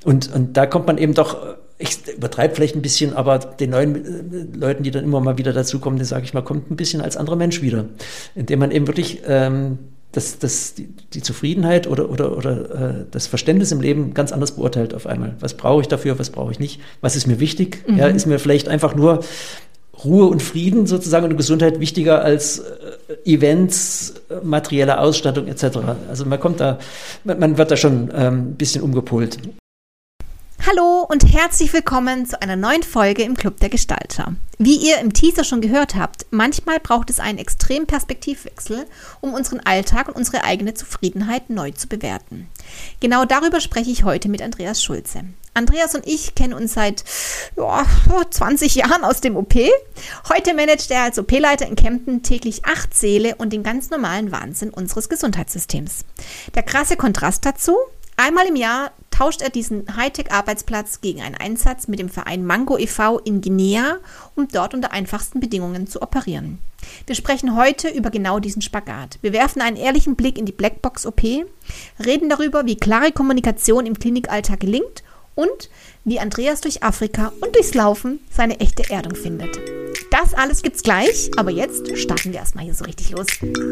Und da kommt man eben doch, ich übertreibe vielleicht ein bisschen, aber den neuen Leuten, die dann immer mal wieder dazukommen, den sage ich mal, kommt ein bisschen als anderer Mensch wieder, indem man eben wirklich die Zufriedenheit oder das Verständnis im Leben ganz anders beurteilt auf einmal. Was brauche ich dafür, was brauche ich nicht? Was ist mir wichtig? Ja, ist mir vielleicht einfach nur Ruhe und Frieden sozusagen und Gesundheit wichtiger als Events, materielle Ausstattung etc. Also man wird da schon ein bisschen umgepolt. Hallo und herzlich willkommen zu einer neuen Folge im Club der Gestalter. Wie ihr im Teaser schon gehört habt, manchmal braucht es einen extremen Perspektivwechsel, um unseren Alltag und unsere eigene Zufriedenheit neu zu bewerten. Genau darüber spreche ich heute mit Andreas Schulze. Andreas und ich kennen uns seit 20 Jahren aus dem OP. Heute managt er als OP-Leiter in Kempten täglich 8 Säle und den ganz normalen Wahnsinn unseres Gesundheitssystems. Der krasse Kontrast dazu: einmal im Jahr tauscht er diesen Hightech-Arbeitsplatz gegen einen Einsatz mit dem Verein Mango e.V. in Guinea, um dort unter einfachsten Bedingungen zu operieren. Wir sprechen heute über genau diesen Spagat. Wir werfen einen ehrlichen Blick in die Blackbox-OP, reden darüber, wie klare Kommunikation im Klinikalltag gelingt und wie Andreas durch Afrika und durchs Laufen seine echte Erdung findet. Das alles gibt's gleich, aber jetzt starten wir erstmal hier so richtig los.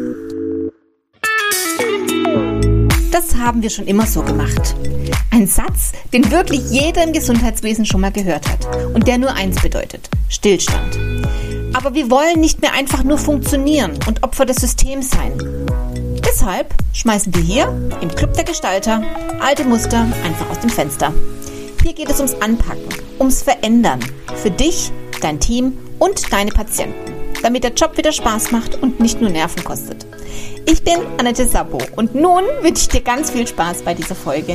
Das haben wir schon immer so gemacht. Ein Satz, den wirklich jeder im Gesundheitswesen schon mal gehört hat und der nur eins bedeutet: Stillstand. Aber wir wollen nicht mehr einfach nur funktionieren und Opfer des Systems sein. Deshalb schmeißen wir hier im Club der Gestalter alte Muster einfach aus dem Fenster. Hier geht es ums Anpacken, ums Verändern. Für dich, dein Team und deine Patienten. Damit der Job wieder Spaß macht und nicht nur Nerven kostet. Ich bin Annette Sabo und nun wünsche ich dir ganz viel Spaß bei dieser Folge.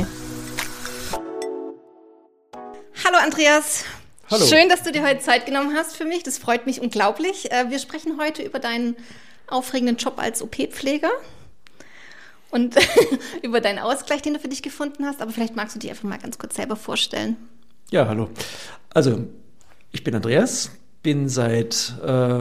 Hallo Andreas. Hallo. Schön, dass du dir heute Zeit genommen hast für mich. Das freut mich unglaublich. Wir sprechen heute über deinen aufregenden Job als OP-Pfleger und über deinen Ausgleich, den du für dich gefunden hast. Aber vielleicht magst du dich einfach mal ganz kurz selber vorstellen. Ja, hallo. Also, ich bin Andreas, bin seit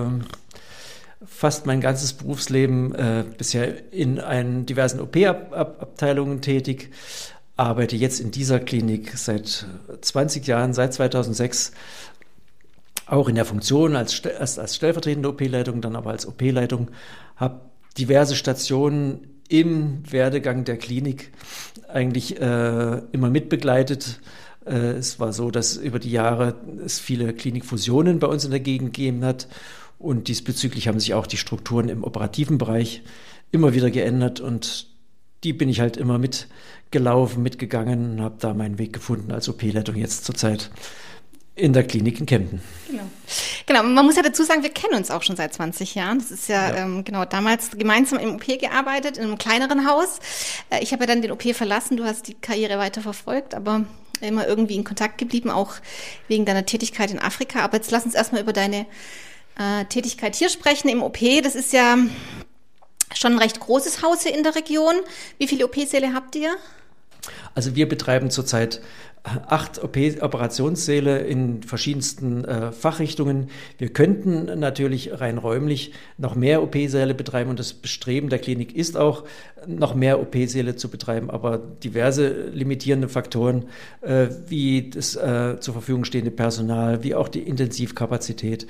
fast mein ganzes Berufsleben bisher in diversen OP-Abteilungen tätig, arbeite jetzt in dieser Klinik seit 20 Jahren, seit 2006, auch in der Funktion erst als stellvertretende OP-Leitung, dann aber als OP-Leitung, habe diverse Stationen im Werdegang der Klinik eigentlich immer mitbegleitet. Es war so, dass über die Jahre es viele Klinikfusionen bei uns in der Gegend gegeben hat und diesbezüglich haben sich auch die Strukturen im operativen Bereich immer wieder geändert und die bin ich halt immer mitgelaufen, mitgegangen und habe da meinen Weg gefunden als OP-Leitung jetzt zurzeit in der Klinik in Kempten. Genau, man muss ja dazu sagen, wir kennen uns auch schon seit 20 Jahren. Das ist ja. Damals gemeinsam im OP gearbeitet, in einem kleineren Haus. Ich habe ja dann den OP verlassen, du hast die Karriere weiter verfolgt, aber immer irgendwie in Kontakt geblieben, auch wegen deiner Tätigkeit in Afrika. Aber jetzt lass uns erstmal über deine Tätigkeit hier sprechen im OP. Das ist ja schon ein recht großes Haus hier in der Region. Wie viele OP-Säle habt ihr? Also wir betreiben zurzeit 8 Operationssäle in verschiedensten Fachrichtungen. Wir könnten natürlich rein räumlich noch mehr OP-Säle betreiben und das Bestreben der Klinik ist auch, noch mehr OP-Säle zu betreiben, aber diverse limitierende Faktoren wie das zur Verfügung stehende Personal, wie auch die Intensivkapazität,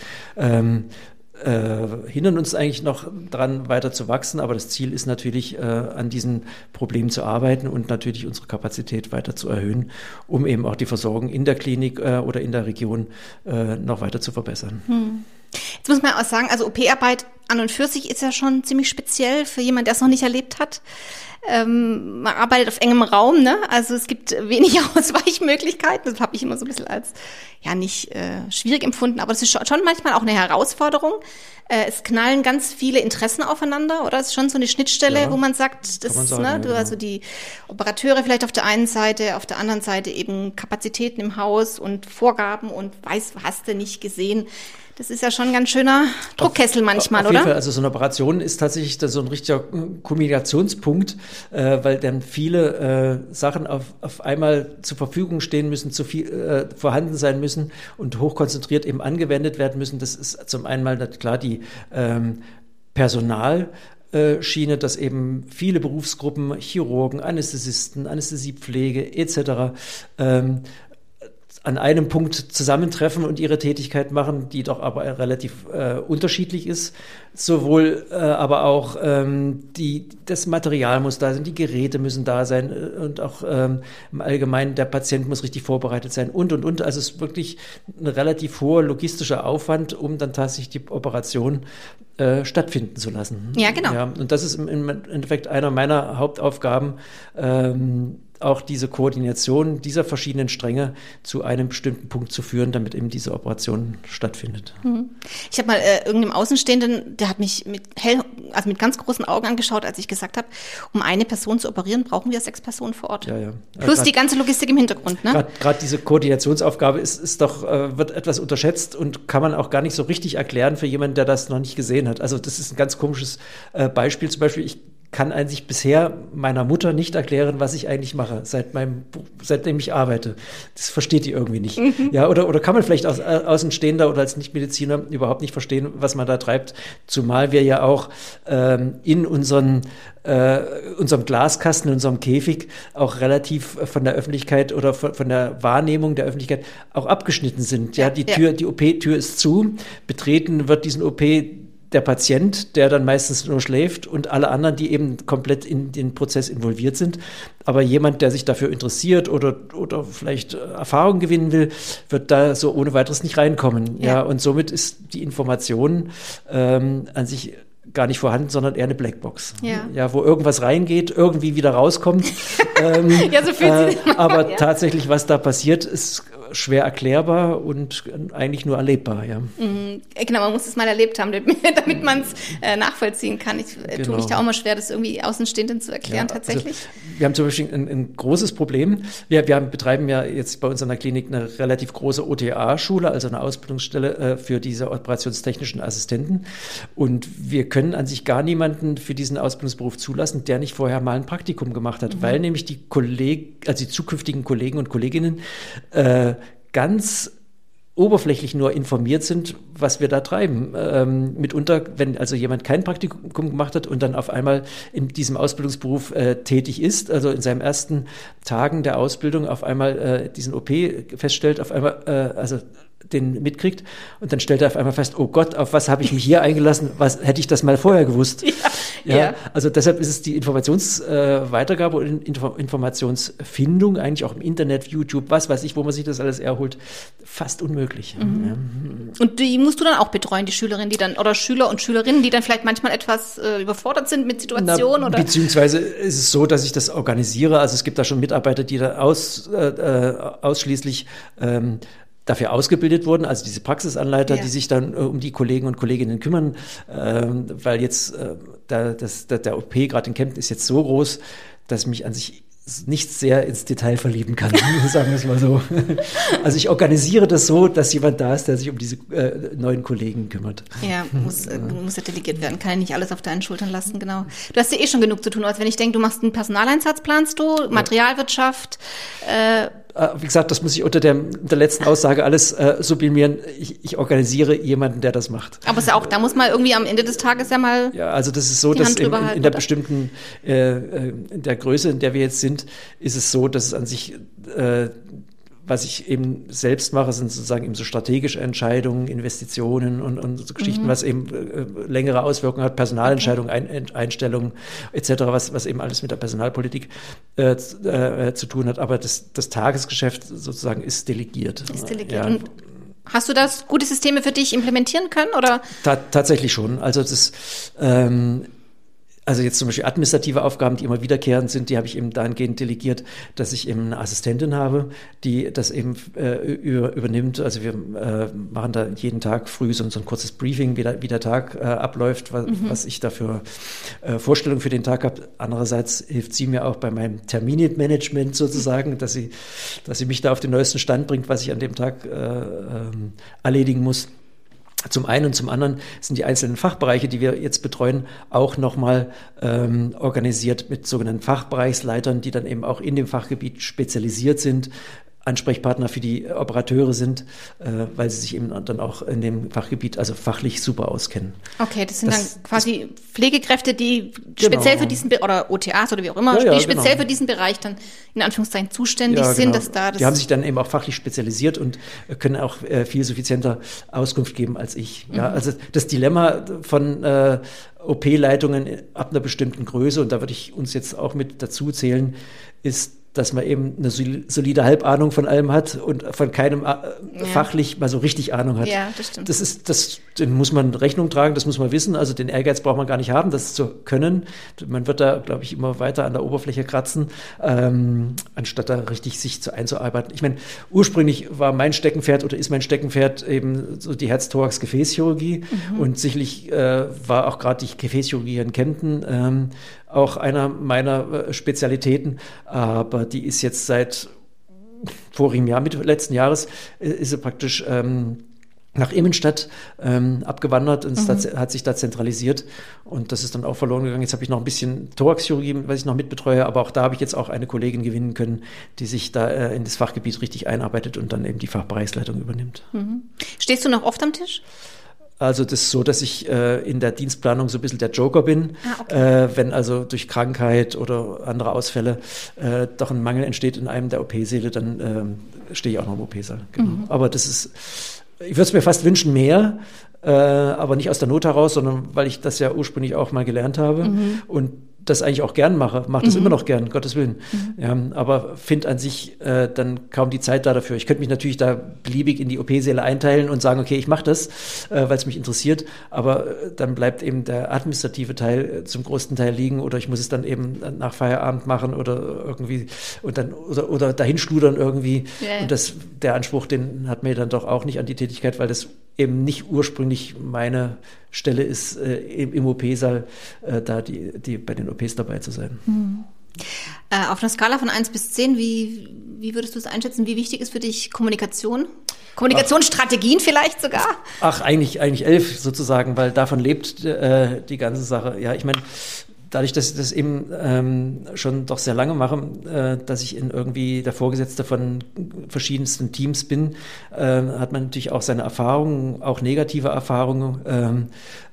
hindern uns eigentlich noch dran, weiter zu wachsen, aber das Ziel ist natürlich, an diesen Problemen zu arbeiten und natürlich unsere Kapazität weiter zu erhöhen, um eben auch die Versorgung in der Klinik oder in der Region noch weiter zu verbessern. Jetzt muss man auch sagen, also OP-Arbeit an und für sich ist ja schon ziemlich speziell für jemanden, der es noch nicht erlebt hat. Man arbeitet auf engem Raum, ne? Also es gibt wenig Ausweichmöglichkeiten. Das habe ich immer so ein bisschen als nicht schwierig empfunden, aber es ist schon manchmal auch eine Herausforderung. Es knallen ganz viele Interessen aufeinander, oder? Es ist schon so eine Schnittstelle, wo man sagt, das ist, also die Operateure vielleicht auf der einen Seite, auf der anderen Seite eben Kapazitäten im Haus und Vorgaben und hast du nicht gesehen. Das ist ja schon ein ganz schöner Druckkessel manchmal, auf oder? Jeden Fall. Also so eine Operation ist tatsächlich so ein richtiger Kommunikationspunkt, weil dann viele Sachen auf einmal zur Verfügung stehen müssen, zu viel vorhanden sein müssen und hochkonzentriert eben angewendet werden müssen. Das ist zum einen mal klar die Personal, Schiene, dass eben viele Berufsgruppen, Chirurgen, Anästhesisten, Anästhesiepflege etc. An einem Punkt zusammentreffen und ihre Tätigkeit machen, die doch aber relativ unterschiedlich ist. Sowohl aber auch das Material muss da sein, die Geräte müssen da sein und auch im Allgemeinen der Patient muss richtig vorbereitet sein und. Also es ist wirklich ein relativ hoher logistischer Aufwand, um dann tatsächlich die Operation stattfinden zu lassen. Ja, genau. Ja, und das ist im Endeffekt einer meiner Hauptaufgaben, auch diese Koordination dieser verschiedenen Stränge zu einem bestimmten Punkt zu führen, damit eben diese Operation stattfindet. Ich habe mal irgendeinem Außenstehenden, der hat mich mit ganz großen Augen angeschaut, als ich gesagt habe, um eine Person zu operieren, brauchen wir 6 Personen vor Ort. Ja. Plus die ganze Logistik im Hintergrund. Ne? Gerade diese Koordinationsaufgabe wird etwas unterschätzt und kann man auch gar nicht so richtig erklären für jemanden, der das noch nicht gesehen hat. Also das ist ein ganz komisches Beispiel. Zum Beispiel, ich kann eigentlich bisher meiner Mutter nicht erklären, was ich eigentlich mache, seitdem ich arbeite. Das versteht die irgendwie nicht. Ja, oder kann man vielleicht als Außenstehender oder als Nichtmediziner überhaupt nicht verstehen, was man da treibt, zumal wir ja auch in unserem Glaskasten, in unserem Käfig auch relativ von der Öffentlichkeit oder von der Wahrnehmung der Öffentlichkeit auch abgeschnitten sind. Ja, die OP-Tür ist zu, betreten wird diesen OP der Patient, der dann meistens nur schläft und alle anderen, die eben komplett in den Prozess involviert sind. Aber jemand, der sich dafür interessiert oder vielleicht Erfahrung gewinnen will, wird da so ohne weiteres nicht reinkommen. Ja, und somit ist die Information an sich gar nicht vorhanden, sondern eher eine Blackbox. Ja, wo irgendwas reingeht, irgendwie wieder rauskommt. Ja, so fühlt sich aber tatsächlich, was da passiert, ist schwer erklärbar und eigentlich nur erlebbar. Ja. Genau, man muss es mal erlebt haben, damit man es nachvollziehen kann. Ich tue mich da auch mal schwer, das irgendwie Außenstehenden zu erklären, tatsächlich. Also, wir haben zum Beispiel ein großes Problem. Wir betreiben ja jetzt bei uns an der Klinik eine relativ große OTA-Schule, also eine Ausbildungsstelle für diese operationstechnischen Assistenten. Und wir können an sich gar niemanden für diesen Ausbildungsberuf zulassen, der nicht vorher mal ein Praktikum gemacht hat, weil nämlich die zukünftigen Kollegen und Kolleginnen ganz oberflächlich nur informiert sind, was wir da treiben. Mitunter, wenn also jemand kein Praktikum gemacht hat und dann auf einmal in diesem Ausbildungsberuf tätig ist, also in seinen ersten Tagen der Ausbildung auf einmal diesen OP feststellt, auf einmal den mitkriegt und dann stellt er auf einmal fest, oh Gott, auf was habe ich mich hier eingelassen, was hätte ich das mal vorher gewusst. Ja. Also deshalb ist es die Informationsweitergabe und Informationsfindung, eigentlich auch im Internet, YouTube, was weiß ich, wo man sich das alles erholt, fast unmöglich. Ja. Und die musst du dann auch betreuen, die Schülerinnen, oder Schüler und Schülerinnen, die dann vielleicht manchmal etwas überfordert sind mit Situationen? Oder? Beziehungsweise ist es so, dass ich das organisiere, also es gibt da schon Mitarbeiter, die da ausschließlich dafür ausgebildet wurden, also diese Praxisanleiter, die sich dann um die Kollegen und Kolleginnen kümmern, weil jetzt der OP gerade in Kempten ist jetzt so groß, dass ich mich an sich nicht sehr ins Detail verlieben kann, sagen wir es mal so. Also ich organisiere das so, dass jemand da ist, der sich um diese neuen Kollegen kümmert. Ja, muss ja delegiert werden, kann ja nicht alles auf deinen Schultern lassen, genau. Du hast ja schon genug zu tun, als wenn ich denke, du machst einen Personaleinsatz, planst du, Materialwirtschaft, wie gesagt, das muss ich unter der letzten Aussage alles sublimieren. Ich organisiere jemanden, der das macht. Aber es ist auch, da muss man irgendwie am Ende des Tages ja mal. Ja, also das ist so, dass in der bestimmten, in der Größe, in der wir jetzt sind, ist es so, dass es an sich, was ich eben selbst mache, sind sozusagen eben so strategische Entscheidungen, Investitionen und so Geschichten, was eben längere Auswirkungen hat, Personalentscheidungen, Einstellungen etc., was eben alles mit der Personalpolitik zu tun hat. Aber das Tagesgeschäft sozusagen ist delegiert. Ja. Und hast du das gute Systeme für dich implementieren können? Oder? Tatsächlich schon. Also also jetzt zum Beispiel administrative Aufgaben, die immer wiederkehrend sind, die habe ich eben dahingehend delegiert, dass ich eben eine Assistentin habe, die das eben übernimmt. Also wir machen da jeden Tag früh so ein kurzes Briefing, wie der Tag abläuft, was ich da für Vorstellungen für den Tag habe. Andererseits hilft sie mir auch bei meinem Terminmanagement sozusagen, dass sie mich da auf den neuesten Stand bringt, was ich an dem Tag erledigen muss. Zum einen und zum anderen sind die einzelnen Fachbereiche, die wir jetzt betreuen, auch nochmal organisiert mit sogenannten Fachbereichsleitern, die dann eben auch in dem Fachgebiet spezialisiert sind. Ansprechpartner für die Operateure sind, weil sie sich eben dann auch in dem Fachgebiet, also fachlich super auskennen. Okay, das sind dann quasi Pflegekräfte, die speziell für diesen, oder OTAs oder wie auch immer, die speziell für diesen Bereich dann in Anführungszeichen zuständig sind. Dass da das die haben sich dann eben auch fachlich spezialisiert und können auch viel suffizienter Auskunft geben als ich. Ja, also das Dilemma von OP-Leitungen ab einer bestimmten Größe, und da würde ich uns jetzt auch mit dazu zählen, ist, dass man eben eine solide Halbahnung von allem hat und von keinem fachlich mal so richtig Ahnung hat. Ja, das stimmt. Den muss man Rechnung tragen, das muss man wissen. Also den Ehrgeiz braucht man gar nicht haben, das zu können. Man wird da, glaube ich, immer weiter an der Oberfläche kratzen, anstatt da richtig sich einzuarbeiten. Ich meine, ursprünglich war mein Steckenpferd oder ist mein Steckenpferd eben so die Herz-Thorax-Gefäßchirurgie. Und sicherlich war auch gerade die Gefäßchirurgie in Kempten auch einer meiner Spezialitäten, aber die ist jetzt seit vorigem Jahr, Mitte letzten Jahres, ist sie praktisch nach Immenstadt abgewandert und hat sich da zentralisiert, und das ist dann auch verloren gegangen. Jetzt habe ich noch ein bisschen Thoraxchirurgie, was ich noch mitbetreue, aber auch da habe ich jetzt auch eine Kollegin gewinnen können, die sich da in das Fachgebiet richtig einarbeitet und dann eben die Fachbereichsleitung übernimmt. Stehst du noch oft am Tisch? Also das ist so, dass ich in der Dienstplanung so ein bisschen der Joker bin. Wenn also durch Krankheit oder andere Ausfälle doch ein Mangel entsteht in einem der OP-Säle, dann stehe ich auch noch im OP-Saal. Genau. Aber das ist, ich würde es mir fast wünschen, mehr, aber nicht aus der Not heraus, sondern weil ich das ja ursprünglich auch mal gelernt habe und das eigentlich auch gern mache, das immer noch gern, Gottes Willen. Ja, aber finde an sich dann kaum die Zeit dafür. Ich könnte mich natürlich da beliebig in die OP-Säle einteilen und sagen, okay, ich mache das, weil es mich interessiert, aber dann bleibt eben der administrative Teil zum größten Teil liegen, oder ich muss es dann eben nach Feierabend machen oder irgendwie und dann oder dahin schludern irgendwie. Yeah. Und der Anspruch, den hat mir dann doch auch nicht an die Tätigkeit, weil das eben nicht ursprünglich meine Stelle ist, im OP-Saal da die bei den OPs dabei zu sein. Auf einer Skala von 1 bis 10, wie würdest du es einschätzen? Wie wichtig ist für dich Kommunikation? Kommunikationsstrategien vielleicht sogar? Eigentlich 11 sozusagen, weil davon lebt die ganze Sache. Ja, ich meine, dadurch, dass ich das eben schon doch sehr lange mache, dass ich irgendwie der Vorgesetzte von verschiedensten Teams bin, hat man natürlich auch seine Erfahrungen, auch negative Erfahrungen,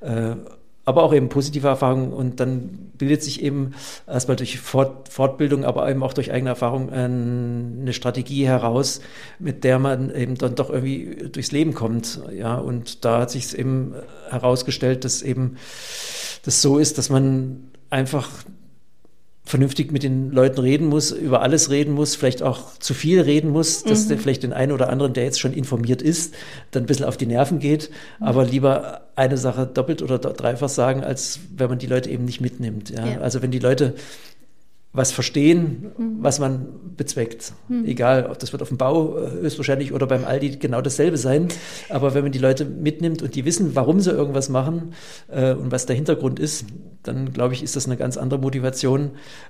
aber auch eben positive Erfahrungen, und dann bildet sich eben erstmal durch Fortbildung, aber eben auch durch eigene Erfahrung eine Strategie heraus, mit der man eben dann doch irgendwie durchs Leben kommt. Ja, und da hat sich es eben herausgestellt, dass eben das so ist, dass man einfach vernünftig mit den Leuten reden muss, über alles reden muss, vielleicht auch zu viel reden muss, dass der vielleicht den einen oder anderen, der jetzt schon informiert ist, dann ein bisschen auf die Nerven geht, aber lieber eine Sache doppelt oder dreifach sagen, als wenn man die Leute eben nicht mitnimmt. Ja? Ja. Also wenn die Leute was verstehen, was man bezweckt. Egal, ob das wird auf dem Bau höchstwahrscheinlich oder beim Aldi genau dasselbe sein. Aber wenn man die Leute mitnimmt und die wissen, warum sie irgendwas machen und was der Hintergrund ist, dann glaube ich, ist das eine ganz andere Motivation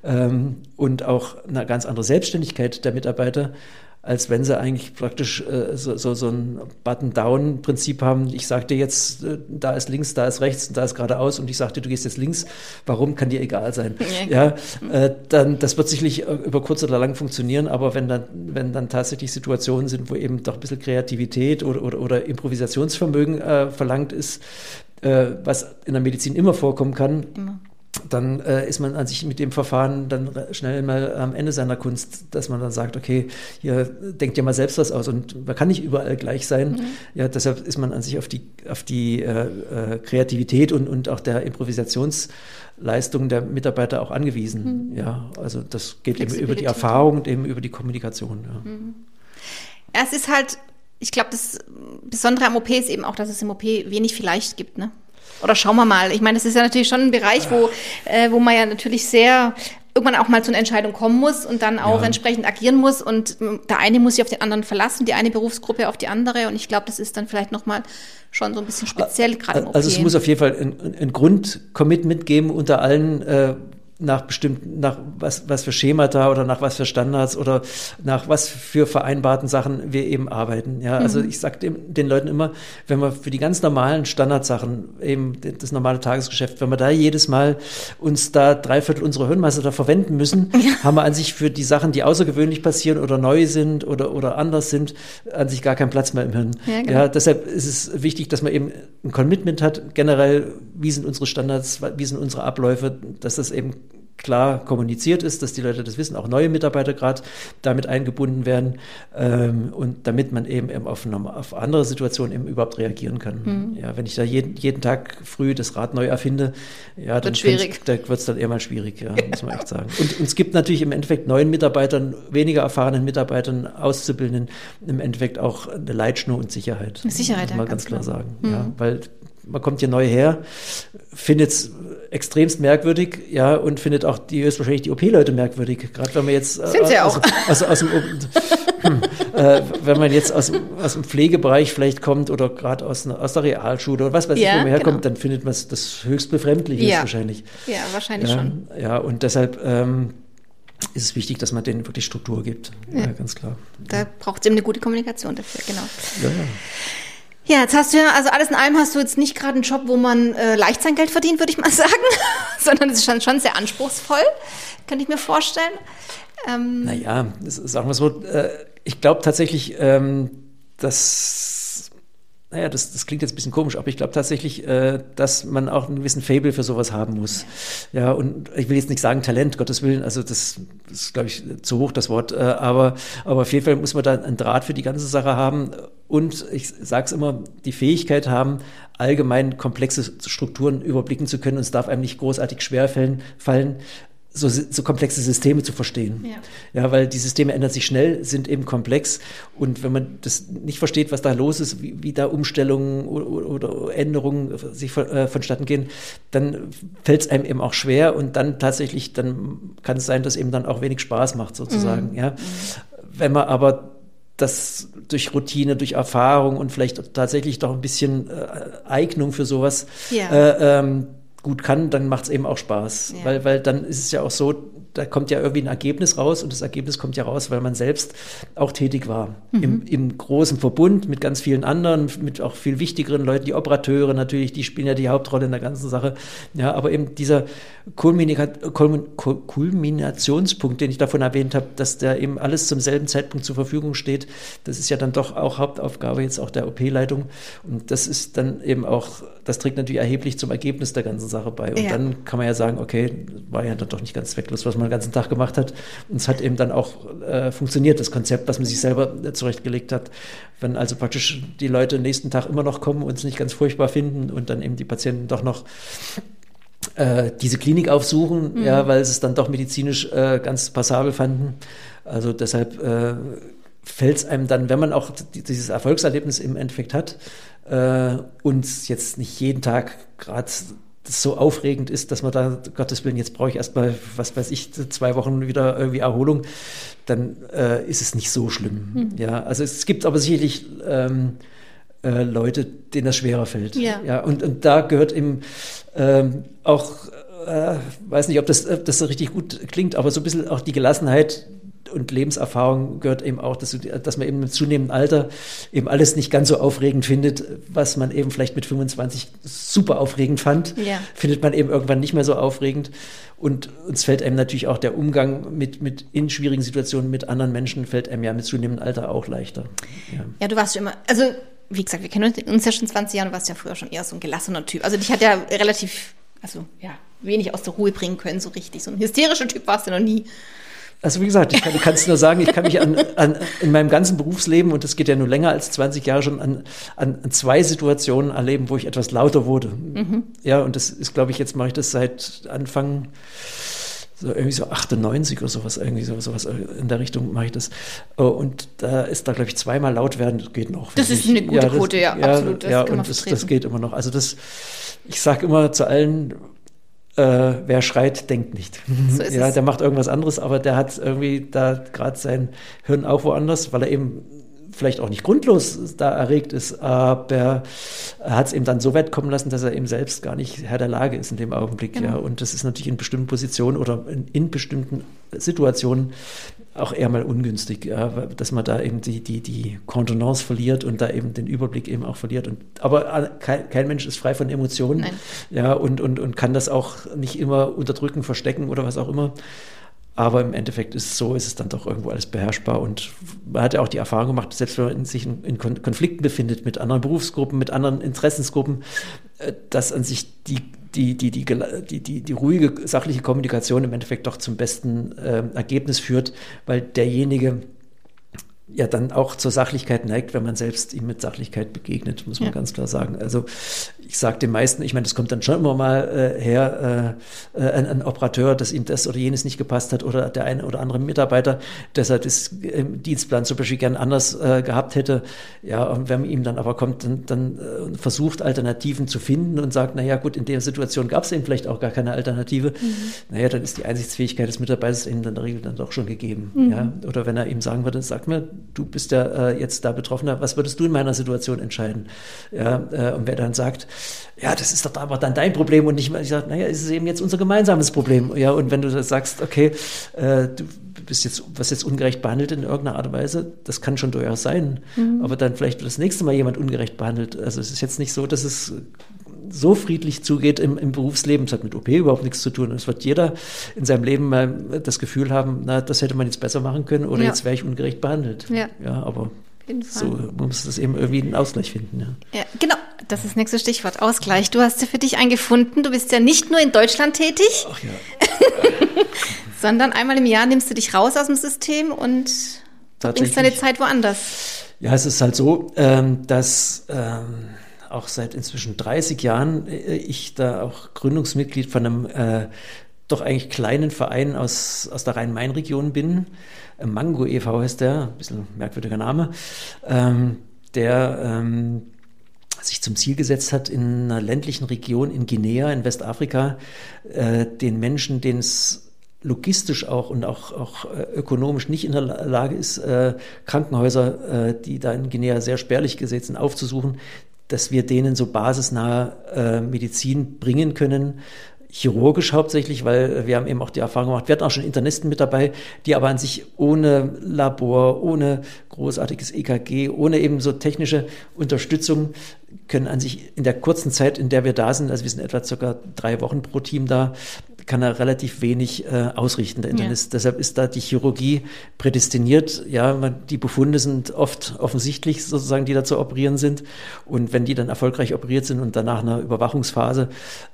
und auch eine ganz andere Selbstständigkeit der Mitarbeiter, als wenn sie eigentlich praktisch so ein Button-Down-Prinzip haben. Ich sage dir jetzt, da ist links, da ist rechts, da ist geradeaus, und ich sage dir, du gehst jetzt links. Warum, kann dir egal sein. Ja, dann, das wird sicherlich über kurz oder lang funktionieren, aber wenn dann tatsächlich Situationen sind, wo eben doch ein bisschen Kreativität oder Improvisationsvermögen verlangt ist, was in der Medizin immer vorkommen kann, dann ist man an sich mit dem Verfahren dann schnell mal am Ende seiner Kunst, dass man dann sagt, okay, hier denkt ja mal selbst was aus, und man kann nicht überall gleich sein. Ja, deshalb ist man an sich auf die Kreativität und auch der Improvisationsleistung der Mitarbeiter auch angewiesen. Ja, also das geht eben über die Erfahrung und eben über die Kommunikation. Ja. Es ist halt, ich glaube, das Besondere am OP ist eben auch, dass es im OP wenig vielleicht gibt, ne? Oder schauen wir mal. Ich meine, das ist ja natürlich schon ein Bereich, wo man ja natürlich sehr irgendwann auch mal zu einer Entscheidung kommen muss und dann auch entsprechend agieren muss. Und der eine muss sich auf den anderen verlassen, die eine Berufsgruppe auf die andere. Und ich glaube, das ist dann vielleicht nochmal schon so ein bisschen speziell gerade im OP. Also es muss auf jeden Fall ein Grundcommitment geben unter allen, nach was für Schemata oder nach was für Standards oder nach was für vereinbarten Sachen wir eben arbeiten. Ja, also ich sage den Leuten immer, wenn wir für die ganz normalen Standardsachen, eben das normale Tagesgeschäft, wenn wir da jedes Mal uns da 3/4 unserer Hirnmasse da verwenden müssen, haben wir an sich für die Sachen, die außergewöhnlich passieren oder neu sind oder anders sind, an sich gar keinen Platz mehr im Hirn. Ja, genau. Ja, deshalb ist es wichtig, dass man eben ein Commitment hat, generell, wie sind unsere Standards, wie sind unsere Abläufe, dass das eben klar kommuniziert ist, dass die Leute das wissen, auch neue Mitarbeiter gerade damit eingebunden werden und damit man eben auf andere Situationen eben überhaupt reagieren kann. Ja, wenn ich da jeden Tag früh das Rad neu erfinde, ja, dann wird es dann eher mal schwierig, ja, muss man echt sagen. Und es gibt natürlich im Endeffekt neuen Mitarbeitern, weniger erfahrenen Mitarbeitern, Auszubildenden, im Endeffekt auch eine Leitschnur und Sicherheit. Eine Sicherheit, muss man ganz klar sagen. Ja, weil man kommt hier neu her, findet es extremst merkwürdig, ja, und findet auch höchstwahrscheinlich die OP-Leute merkwürdig. Gerade wenn man jetzt wenn man jetzt aus dem Pflegebereich vielleicht kommt oder gerade aus der Realschule oder was weiß ich, wo man herkommt, dann findet man das höchst befremdlich wahrscheinlich. Ja, wahrscheinlich schon. Ja, und deshalb ist es wichtig, dass man denen wirklich Struktur gibt. Ja, ganz klar. Da braucht es eben eine gute Kommunikation dafür, genau. Ja. Ja, jetzt hast du also alles in allem hast du jetzt nicht gerade einen Job, wo man leicht sein Geld verdient, würde ich mal sagen, sondern es ist schon sehr anspruchsvoll, könnte ich mir vorstellen. Naja, sagen wir so, ich glaube tatsächlich, das klingt jetzt ein bisschen komisch, aber ich glaube tatsächlich, dass man auch einen gewissen Faible für sowas haben muss. Ja, und ich will jetzt nicht sagen Talent, Gottes Willen, also das ist, glaube ich, zu hoch das Wort, aber auf jeden Fall muss man da einen Draht für die ganze Sache haben und ich sage es immer, die Fähigkeit haben, allgemein komplexe Strukturen überblicken zu können und es darf einem nicht großartig schwer fallen, so komplexe Systeme zu verstehen. Ja, weil die Systeme ändern sich schnell, sind eben komplex und wenn man das nicht versteht, was da los ist, wie da Umstellungen oder Änderungen sich vonstatten gehen, dann fällt es einem eben auch schwer und dann tatsächlich, dann kann es sein, dass eben dann auch wenig Spaß macht sozusagen. Ja. Wenn man aber das durch Routine, durch Erfahrung und vielleicht tatsächlich doch ein bisschen Eignung für sowas gut kann, dann macht es eben auch Spaß. Ja. Weil dann ist es ja auch so, da kommt ja irgendwie ein Ergebnis raus und das Ergebnis kommt ja raus, weil man selbst auch tätig war. Im großen Verbund mit ganz vielen anderen, mit auch viel wichtigeren Leuten, die Operateure natürlich, die spielen ja die Hauptrolle in der ganzen Sache. Ja, aber eben dieser Kulminationspunkt, den ich davon erwähnt habe, dass da eben alles zum selben Zeitpunkt zur Verfügung steht, das ist ja dann doch auch Hauptaufgabe jetzt auch der OP-Leitung und das ist dann eben auch, das trägt natürlich erheblich zum Ergebnis der ganzen Sache bei und dann kann man ja sagen, okay, war ja dann doch nicht ganz zwecklos, was man den ganzen Tag gemacht hat und es hat eben dann auch funktioniert, das Konzept, was man sich selber zurechtgelegt hat. Wenn also praktisch die Leute nächsten Tag immer noch kommen und es nicht ganz furchtbar finden und dann eben die Patienten doch noch diese Klinik aufsuchen, weil sie es dann doch medizinisch ganz passabel fanden. Also deshalb fällt es einem dann, wenn man auch dieses Erfolgserlebnis im Endeffekt hat und jetzt nicht jeden Tag gerade das so aufregend ist, dass man da, Gottes Willen, jetzt brauche ich erstmal, was weiß ich, 2 Wochen wieder irgendwie Erholung, dann ist es nicht so schlimm. Ja, also es gibt aber sicherlich Leute, denen das schwerer fällt. Ja, und da gehört eben auch, weiß nicht, ob das so richtig gut klingt, aber so ein bisschen auch die Gelassenheit und Lebenserfahrung gehört eben auch, dass man eben im zunehmenden Alter eben alles nicht ganz so aufregend findet, was man eben vielleicht mit 25 super aufregend fand, findet man eben irgendwann nicht mehr so aufregend. Und uns fällt einem natürlich auch der Umgang mit in schwierigen Situationen mit anderen Menschen, fällt einem ja mit zunehmendem Alter auch leichter. Ja, du warst schon immer, also wie gesagt, wir kennen uns ja schon 20 Jahre, du warst ja früher schon eher so ein gelassener Typ. Also dich hat ja relativ, wenig aus der Ruhe bringen können, so richtig. So ein hysterischer Typ warst du noch nie. Also wie gesagt, ich kann es nur sagen, ich kann mich in meinem ganzen Berufsleben, und das geht ja nur länger als 20 Jahre schon, an 2 Situationen erleben, wo ich etwas lauter wurde. Ja, und das ist, glaube ich, jetzt mache ich das seit Anfang, so irgendwie so 98 oder sowas, irgendwie sowas in der Richtung mache ich das. Und da ist da, glaube ich, 2-mal laut werden, das geht noch. Das ist eine gute Quote, absolut. Das geht immer noch. Also ich sage immer zu allen, wer schreit, denkt nicht. So ist es. Der macht irgendwas anderes, aber der hat irgendwie da gerade sein Hirn auch woanders, weil er eben vielleicht auch nicht grundlos da erregt ist, aber er hat es eben dann so weit kommen lassen, dass er eben selbst gar nicht Herr der Lage ist in dem Augenblick. Genau. Ja. Und das ist natürlich in bestimmten Positionen oder in bestimmten Situationen auch eher mal ungünstig, ja, dass man da eben die Kontenance verliert und da eben den Überblick eben auch verliert. Aber kein Mensch ist frei von Emotionen. Nein. Ja, und kann das auch nicht immer unterdrücken, verstecken oder was auch immer. Aber im Endeffekt ist es dann doch irgendwo alles beherrschbar. Und man hat ja auch die Erfahrung gemacht, selbst wenn man sich in Konflikten befindet mit anderen Berufsgruppen, mit anderen Interessensgruppen, dass an sich die ruhige, sachliche Kommunikation im Endeffekt doch zum besten Ergebnis führt, weil derjenige ja dann auch zur Sachlichkeit neigt, wenn man selbst ihm mit Sachlichkeit begegnet, muss man ganz klar sagen. Also ich sage den meisten, ich meine, das kommt dann schon immer mal her, ein Operateur, dass ihm das oder jenes nicht gepasst hat oder der eine oder andere Mitarbeiter, dass er das im Dienstplan zum Beispiel gern anders gehabt hätte. Ja, und wenn man ihm dann aber kommt, dann versucht, Alternativen zu finden und sagt, naja gut, in der Situation gab es eben vielleicht auch gar keine Alternative. Naja, dann ist die Einsichtsfähigkeit des Mitarbeiters eben in der Regel dann doch schon gegeben. Ja? Oder wenn er ihm sagen würde, sag mir, du bist ja jetzt da Betroffener, was würdest du in meiner Situation entscheiden? Ja, und wer dann sagt, ja, das ist doch aber dann dein Problem und nicht mehr, ich sage, naja, ist es eben jetzt unser gemeinsames Problem. Ja, und wenn du sagst, okay, du wirst jetzt ungerecht behandelt in irgendeiner Art und Weise, das kann schon durchaus sein, aber dann vielleicht wird das nächste Mal jemand ungerecht behandelt. Also es ist jetzt nicht so, dass es so friedlich zugeht im Berufsleben. Es hat mit OP überhaupt nichts zu tun. Es wird jeder in seinem Leben mal das Gefühl haben, na, das hätte man jetzt besser machen können oder jetzt wäre ich ungerecht behandelt. Ja, aber so man muss das eben irgendwie einen Ausgleich finden. Ja, genau. Das ist das nächste Stichwort, Ausgleich. Du hast ja für dich einen gefunden. Du bist ja nicht nur in Deutschland tätig, ach ja. sondern einmal im Jahr nimmst du dich raus aus dem System und bringst deine Zeit woanders. Ja, es ist halt so, dass auch seit inzwischen 30 Jahren ich da auch Gründungsmitglied von einem doch eigentlich kleinen Verein aus der Rhein-Main-Region bin. Mango e.V. heißt der, ein bisschen merkwürdiger Name, der sich zum Ziel gesetzt hat, in einer ländlichen Region in Guinea, in Westafrika, den Menschen, denen es logistisch auch und auch ökonomisch nicht in der Lage ist, Krankenhäuser, die da in Guinea sehr spärlich gesät sind, aufzusuchen, dass wir denen so basisnahe Medizin bringen können, chirurgisch hauptsächlich, weil wir haben eben auch die Erfahrung gemacht, wir hatten auch schon Internisten mit dabei, die aber an sich ohne Labor, ohne großartiges EKG, ohne eben so technische Unterstützung können an sich in der kurzen Zeit, in der wir da sind, also wir sind etwa ca. 3 Wochen pro Team da, kann er relativ wenig ausrichten, der Internist. Deshalb ist da die Chirurgie prädestiniert. Ja, die Befunde sind oft offensichtlich sozusagen, die da zu operieren sind. Und wenn die dann erfolgreich operiert sind und danach eine Überwachungsphase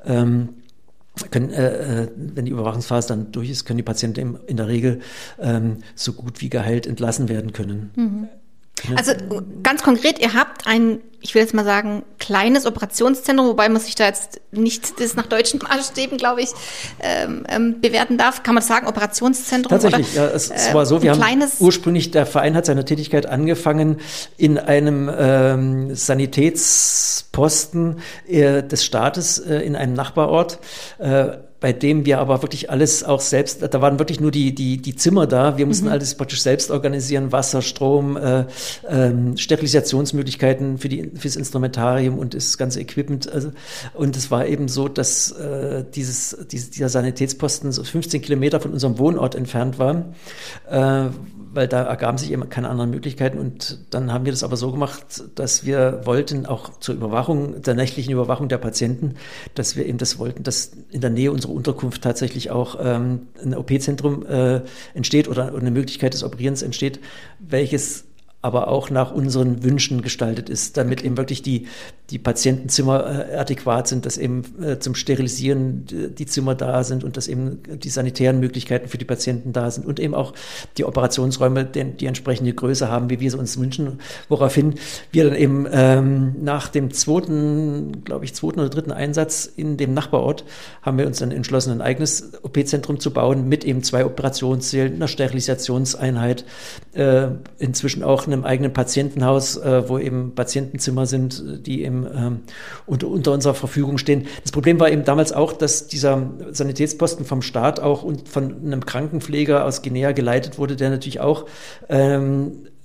wenn die Überwachungsphase dann durch ist, können die Patienten in der Regel so gut wie geheilt entlassen werden können. Also ganz konkret, ihr habt ein, ich will jetzt mal sagen, kleines Operationszentrum, wobei man sich da jetzt nicht das nach deutschen Maßstäben, glaube ich, bewerten darf. Kann man sagen, Operationszentrum? Tatsächlich, oder, ja, es war so, wir haben ursprünglich, der Verein hat seine Tätigkeit angefangen in einem Sanitätsposten des Staates in einem Nachbarort, bei dem wir aber wirklich alles auch selbst, da waren wirklich nur die Zimmer da, wir mussten alles praktisch selbst organisieren, Wasser, Strom, Sterilisationsmöglichkeiten fürs Instrumentarium und das ganze Equipment. Also, und es war eben so, dass dieser Sanitätsposten so 15 Kilometer von unserem Wohnort entfernt war, weil da ergaben sich eben keine anderen Möglichkeiten. Und dann haben wir das aber so gemacht, dass wir wollten auch zur Überwachung, der nächtlichen Überwachung der Patienten, dass wir eben das wollten, dass in der Nähe unserer Unterkunft tatsächlich auch ein OP-Zentrum entsteht oder eine Möglichkeit des Operierens entsteht, welches aber auch nach unseren Wünschen gestaltet ist, damit eben wirklich die Patientenzimmer adäquat sind, dass eben zum Sterilisieren die Zimmer da sind und dass eben die sanitären Möglichkeiten für die Patienten da sind und eben auch die Operationsräume die entsprechende Größe haben, wie wir sie uns wünschen, woraufhin wir dann eben nach dem zweiten oder dritten Einsatz in dem Nachbarort haben wir uns dann entschlossen, ein eigenes OP-Zentrum zu bauen mit eben 2 Operationssälen, einer Sterilisationseinheit, inzwischen auch einem eigenen Patientenhaus, wo eben Patientenzimmer sind, die eben unter unserer Verfügung stehen. Das Problem war eben damals auch, dass dieser Sanitätsposten vom Staat auch und von einem Krankenpfleger aus Guinea geleitet wurde, der natürlich auch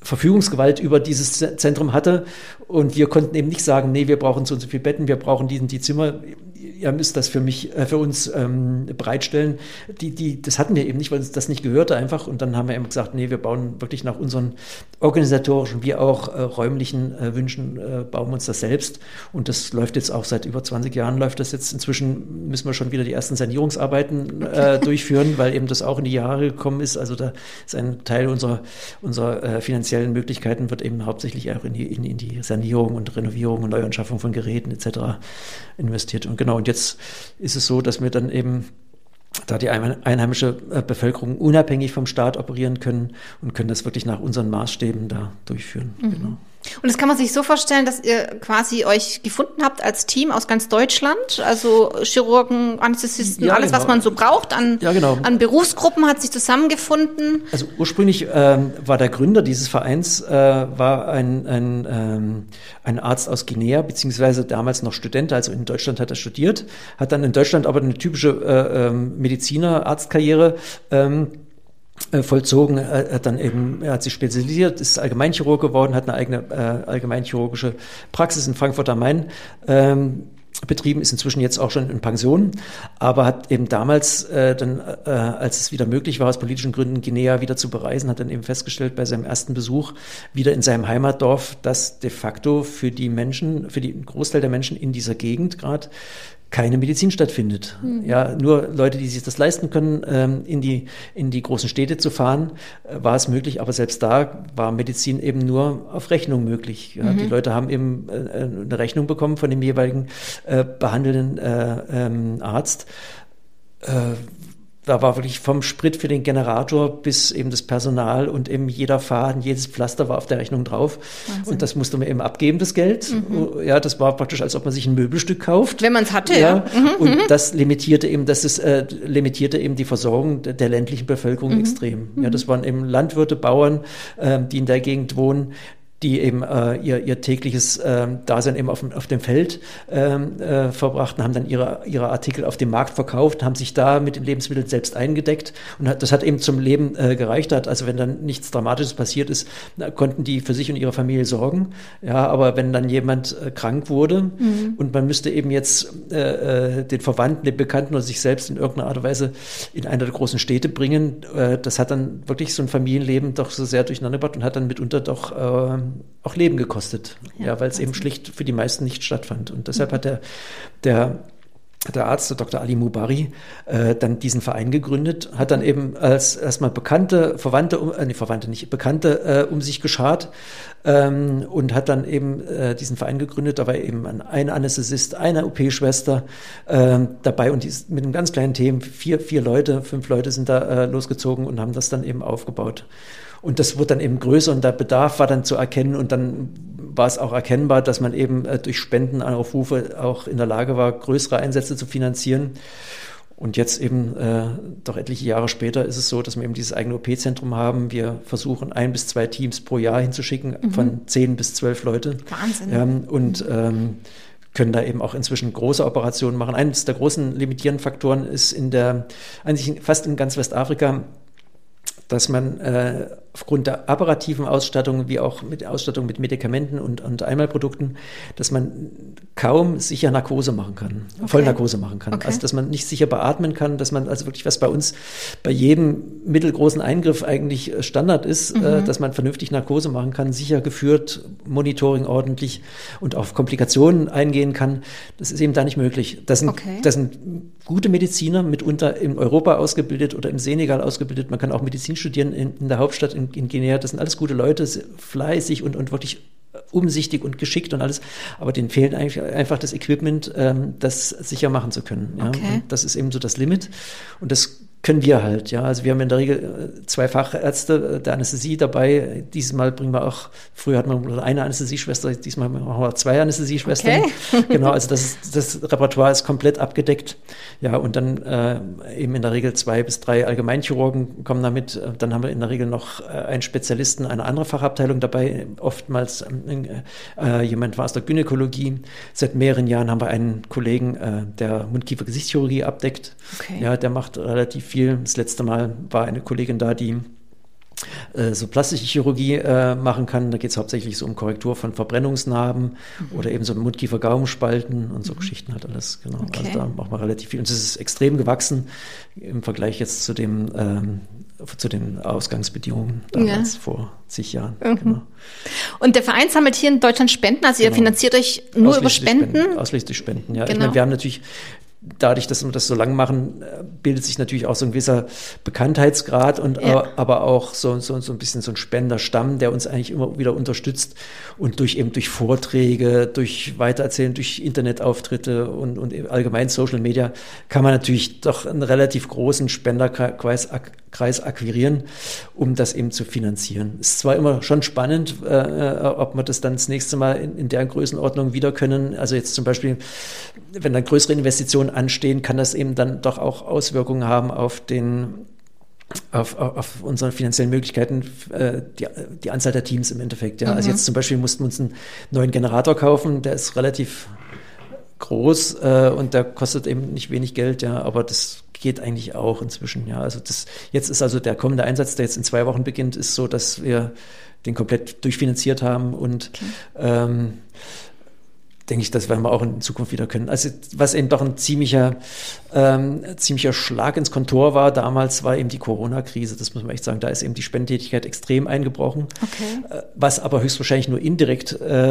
Verfügungsgewalt über dieses Zentrum hatte. Und wir konnten eben nicht sagen, nee, wir brauchen so und so viele Betten, wir brauchen die Zimmer, ihr müsst das für uns bereitstellen. Das hatten wir eben nicht, weil uns das nicht gehörte einfach. Und dann haben wir eben gesagt, nee, wir bauen wirklich nach unseren organisatorischen wie auch räumlichen Wünschen, bauen wir uns das selbst. Und das läuft jetzt auch seit über 20 Jahren, läuft das jetzt. Inzwischen müssen wir schon wieder die ersten Sanierungsarbeiten durchführen, weil eben das auch in die Jahre gekommen ist. Also da ist ein Teil unserer finanziellen Möglichkeiten wird eben hauptsächlich auch in die Sanierung und Renovierung und Neuanschaffung von Geräten etc. investiert. Und genau, und jetzt ist es so, dass wir dann eben da die einheimische Bevölkerung unabhängig vom Staat operieren können und können das wirklich nach unseren Maßstäben da durchführen. Mhm. Genau. Und das kann man sich so vorstellen, dass ihr quasi euch gefunden habt als Team aus ganz Deutschland, also Chirurgen, Anästhesisten, alles, was man so braucht an Berufsgruppen, hat sich zusammengefunden. Also ursprünglich war der Gründer dieses Vereins war ein Arzt aus Guinea, beziehungsweise damals noch Student, also in Deutschland hat er studiert, hat dann in Deutschland aber eine typische Mediziner-Arztkarriere vollzogen, er hat sich spezialisiert, ist Allgemeinchirurg geworden, hat eine eigene allgemeinchirurgische Praxis in Frankfurt am Main betrieben, ist inzwischen jetzt auch schon in Pension, aber hat eben damals als es wieder möglich war, aus politischen Gründen Guinea wieder zu bereisen, hat dann eben festgestellt bei seinem ersten Besuch wieder in seinem Heimatdorf, dass de facto für den Großteil der Menschen in dieser Gegend gerade keine Medizin stattfindet. Mhm. Ja, nur Leute, die sich das leisten können, in die großen Städte zu fahren, war es möglich, aber selbst da war Medizin eben nur auf Rechnung möglich. Ja, die Leute haben eben eine Rechnung bekommen von dem jeweiligen behandelnden Arzt. Da war wirklich vom Sprit für den Generator bis eben das Personal und eben jeder Faden, jedes Pflaster war auf der Rechnung drauf. Wahnsinn. Und das musste man eben abgeben, das Geld. Mhm. Ja, das war praktisch, als ob man sich ein Möbelstück kauft. Wenn man es hatte, ja. Und das limitierte eben die Versorgung der ländlichen Bevölkerung extrem. Ja, das waren eben Landwirte, Bauern, die in der Gegend wohnen, die eben ihr tägliches Dasein eben auf dem Feld verbrachten, haben dann ihre Artikel auf dem Markt verkauft, haben sich da mit den Lebensmitteln selbst eingedeckt und das hat eben zum Leben gereicht. Also wenn dann nichts Dramatisches passiert ist, konnten die für sich und ihre Familie sorgen. Ja, aber wenn dann jemand krank wurde und man müsste eben jetzt den Verwandten, den Bekannten oder sich selbst in irgendeiner Art und Weise in einer der großen Städte bringen, das hat dann wirklich so ein Familienleben doch so sehr durcheinandergebracht und hat dann mitunter doch auch Leben gekostet, ja, weil es eben schlicht für die meisten nicht stattfand. Und deshalb hat der Arzt, der Dr. Ali Mubari, dann diesen Verein gegründet, hat dann eben als erstmal Bekannte um sich geschart und hat dann eben diesen Verein gegründet. Da war eben ein Anästhesist, eine OP-Schwester dabei und mit einem ganz kleinen Team, 5 Leute sind da losgezogen und haben das dann eben aufgebaut. Und das wurde dann eben größer und der Bedarf war dann zu erkennen und dann war es auch erkennbar, dass man eben durch Spendenaufrufe auch in der Lage war, größere Einsätze zu finanzieren. Und jetzt eben doch etliche Jahre später ist es so, dass wir eben dieses eigene OP-Zentrum haben. Wir versuchen 1 bis 2 Teams pro Jahr hinzuschicken, von 10 bis 12 Leute. Wahnsinn. Und können da eben auch inzwischen große Operationen machen. Eines der großen limitierenden Faktoren ist eigentlich fast in ganz Westafrika, dass man aufgrund der apparativen Ausstattung, wie auch mit Ausstattung mit Medikamenten und Einmalprodukten, dass man kaum sicher Narkose machen kann, Vollnarkose machen kann. Okay. Also, dass man nicht sicher beatmen kann, dass man also wirklich, was bei uns bei jedem mittelgroßen Eingriff eigentlich Standard ist, dass man vernünftig Narkose machen kann, sicher geführt, Monitoring ordentlich und auf Komplikationen eingehen kann. Das ist eben da nicht möglich. Das sind gute Mediziner, mitunter in Europa ausgebildet oder im Senegal ausgebildet. Man kann auch Medizin studieren in der Hauptstadt in Guinea. Das sind alles gute Leute, fleißig und wirklich umsichtig und geschickt und alles. Aber denen fehlt eigentlich einfach das Equipment, das sicher machen zu können. Ja? Okay. Und das ist eben so das Limit. Und das können wir halt, ja. Also wir haben in der Regel 2 Fachärzte der Anästhesie dabei. Dieses Mal bringen wir auch, früher hatten wir eine Anästhesieschwester, diesmal machen wir 2 Anästhesieschwestern. Okay. Genau, also das Repertoire ist komplett abgedeckt. Ja, und dann eben in der Regel 2 bis 3 Allgemeinchirurgen kommen damit. Dann haben wir in der Regel noch einen Spezialisten einer anderen Fachabteilung dabei. Oftmals jemand war aus der Gynäkologie. Seit mehreren Jahren haben wir einen Kollegen, der Mund-Kiefer-Gesichtschirurgie abdeckt. Okay. Ja, der macht relativ viel. Das letzte Mal war eine Kollegin da, die so plastische Chirurgie machen kann. Da geht es hauptsächlich so um Korrektur von Verbrennungsnarben oder eben so Mundkiefer-Gaumenspalten und so Geschichten hat alles. Genau. Okay. Also da machen wir relativ viel. Und es ist extrem gewachsen im Vergleich jetzt zu den Ausgangsbedingungen damals vor zig Jahren. Genau. Und der Verein sammelt hier in Deutschland Spenden, also ihr finanziert euch nur über Spenden? Ausschließlich durch Spenden, ja. Genau. Ich meine, wir haben natürlich dadurch, dass wir das so lange machen, bildet sich natürlich auch so ein gewisser Bekanntheitsgrad und aber auch so ein bisschen so ein Spenderstamm, der uns eigentlich immer wieder unterstützt und durch Vorträge, durch Weitererzählen, durch Internetauftritte und allgemein Social Media kann man natürlich doch einen relativ großen Spenderkreis akquirieren, um das eben zu finanzieren. Ist zwar immer schon spannend, ob wir das dann das nächste Mal in der Größenordnung wieder können. Also jetzt zum Beispiel, wenn dann größere Investitionen anstehen, kann das eben dann doch auch Auswirkungen haben auf unsere finanziellen Möglichkeiten, die Anzahl der Teams im Endeffekt. Ja. Also jetzt zum Beispiel mussten wir uns einen neuen Generator kaufen, der ist relativ groß und der kostet eben nicht wenig Geld, ja, aber das geht eigentlich auch inzwischen, ja. Also jetzt ist also der kommende Einsatz, der jetzt in 2 Wochen beginnt, ist so, dass wir den komplett durchfinanziert haben und denke ich, das werden wir auch in Zukunft wieder können. Also was eben doch ein ziemlicher Schlag ins Kontor war damals, war eben die Corona-Krise. Das muss man echt sagen. Da ist eben die Spendentätigkeit extrem eingebrochen. Okay. Was aber höchstwahrscheinlich nur indirekt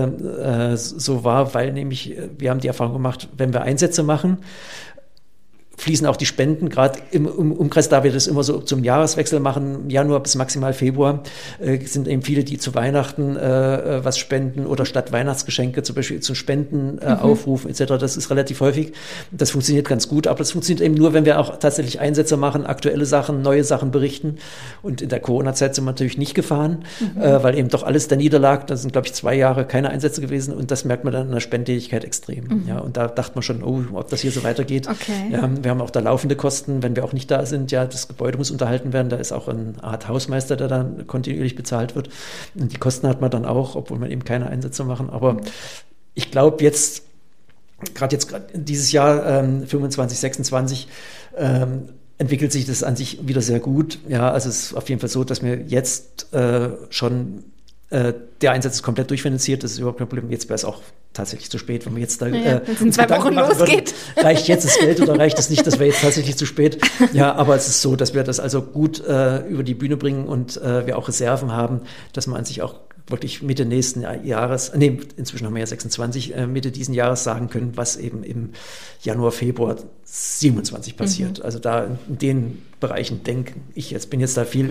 so war, weil nämlich wir haben die Erfahrung gemacht, wenn wir Einsätze machen, fließen auch die Spenden, gerade im Umkreis, da wir das immer so zum Jahreswechsel machen, Januar bis maximal Februar, sind eben viele, die zu Weihnachten was spenden oder statt Weihnachtsgeschenke zum Beispiel zu Spenden aufrufen etc. Das ist relativ häufig. Das funktioniert ganz gut, aber das funktioniert eben nur, wenn wir auch tatsächlich Einsätze machen, aktuelle Sachen, neue Sachen berichten. Und in der Corona-Zeit sind wir natürlich nicht gefahren, weil eben doch alles da niederlag. Da sind, glaube ich, 2 Jahre keine Einsätze gewesen und das merkt man dann in der Spendentätigkeit extrem. Ja, und da dachte man schon, ob das hier so weitergeht. Okay. Ja, wir haben auch da laufende Kosten, wenn wir auch nicht da sind. Ja, das Gebäude muss unterhalten werden. Da ist auch eine Art Hausmeister, der dann kontinuierlich bezahlt wird. Und die Kosten hat man dann auch, obwohl man eben keine Einsätze machen. Aber ich glaube jetzt, gerade dieses Jahr 25, 26, entwickelt sich das an sich wieder sehr gut. Ja, also es ist auf jeden Fall so, dass wir jetzt schon der Einsatz ist komplett durchfinanziert, das ist überhaupt kein Problem. Jetzt wäre es auch tatsächlich zu spät, wenn man jetzt da wenn es in 2 Wochen losgeht. Reicht jetzt das Geld oder reicht es nicht? Das wäre jetzt tatsächlich zu spät. Ja, aber es ist so, dass wir das also gut über die Bühne bringen und wir auch Reserven haben, dass man an sich auch wirklich Mitte nächsten Jahres, inzwischen haben wir ja 26, Mitte diesen Jahres sagen können, was eben im Januar, Februar 27 passiert. Also da in den Bereichen denke ich jetzt, bin jetzt da viel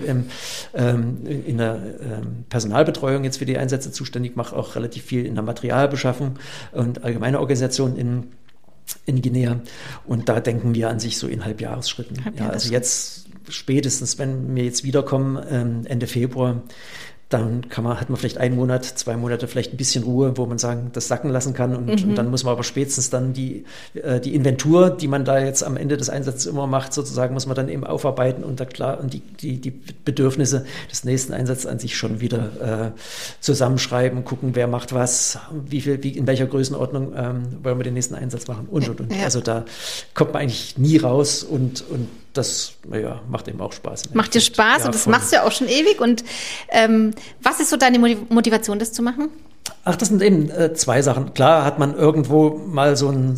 in der Personalbetreuung jetzt für die Einsätze zuständig, mache auch relativ viel in der Materialbeschaffung und allgemeine Organisation in Guinea. Und da denken wir an sich so in Halbjahresschritten. Ja, also jetzt spätestens, wenn wir jetzt wiederkommen, Ende Februar, dann hat man vielleicht 1 Monat, 2 Monate vielleicht ein bisschen Ruhe, wo man sagen, das sacken lassen kann und dann muss man aber spätestens dann die Inventur, die man da jetzt am Ende des Einsatzes immer macht, sozusagen, muss man dann eben aufarbeiten und da klar und die Bedürfnisse des nächsten Einsatzes an sich schon wieder zusammenschreiben, gucken, wer macht was, in welcher Größenordnung wollen wir den nächsten Einsatz machen und. Ja. Also da kommt man eigentlich nie raus und das macht eben auch Spaß. Macht dir Spaß und das machst du ja auch schon ewig. Und was ist so deine Motivation, das zu machen? Ach, das sind eben 2 Sachen. Klar hat man irgendwo mal so eine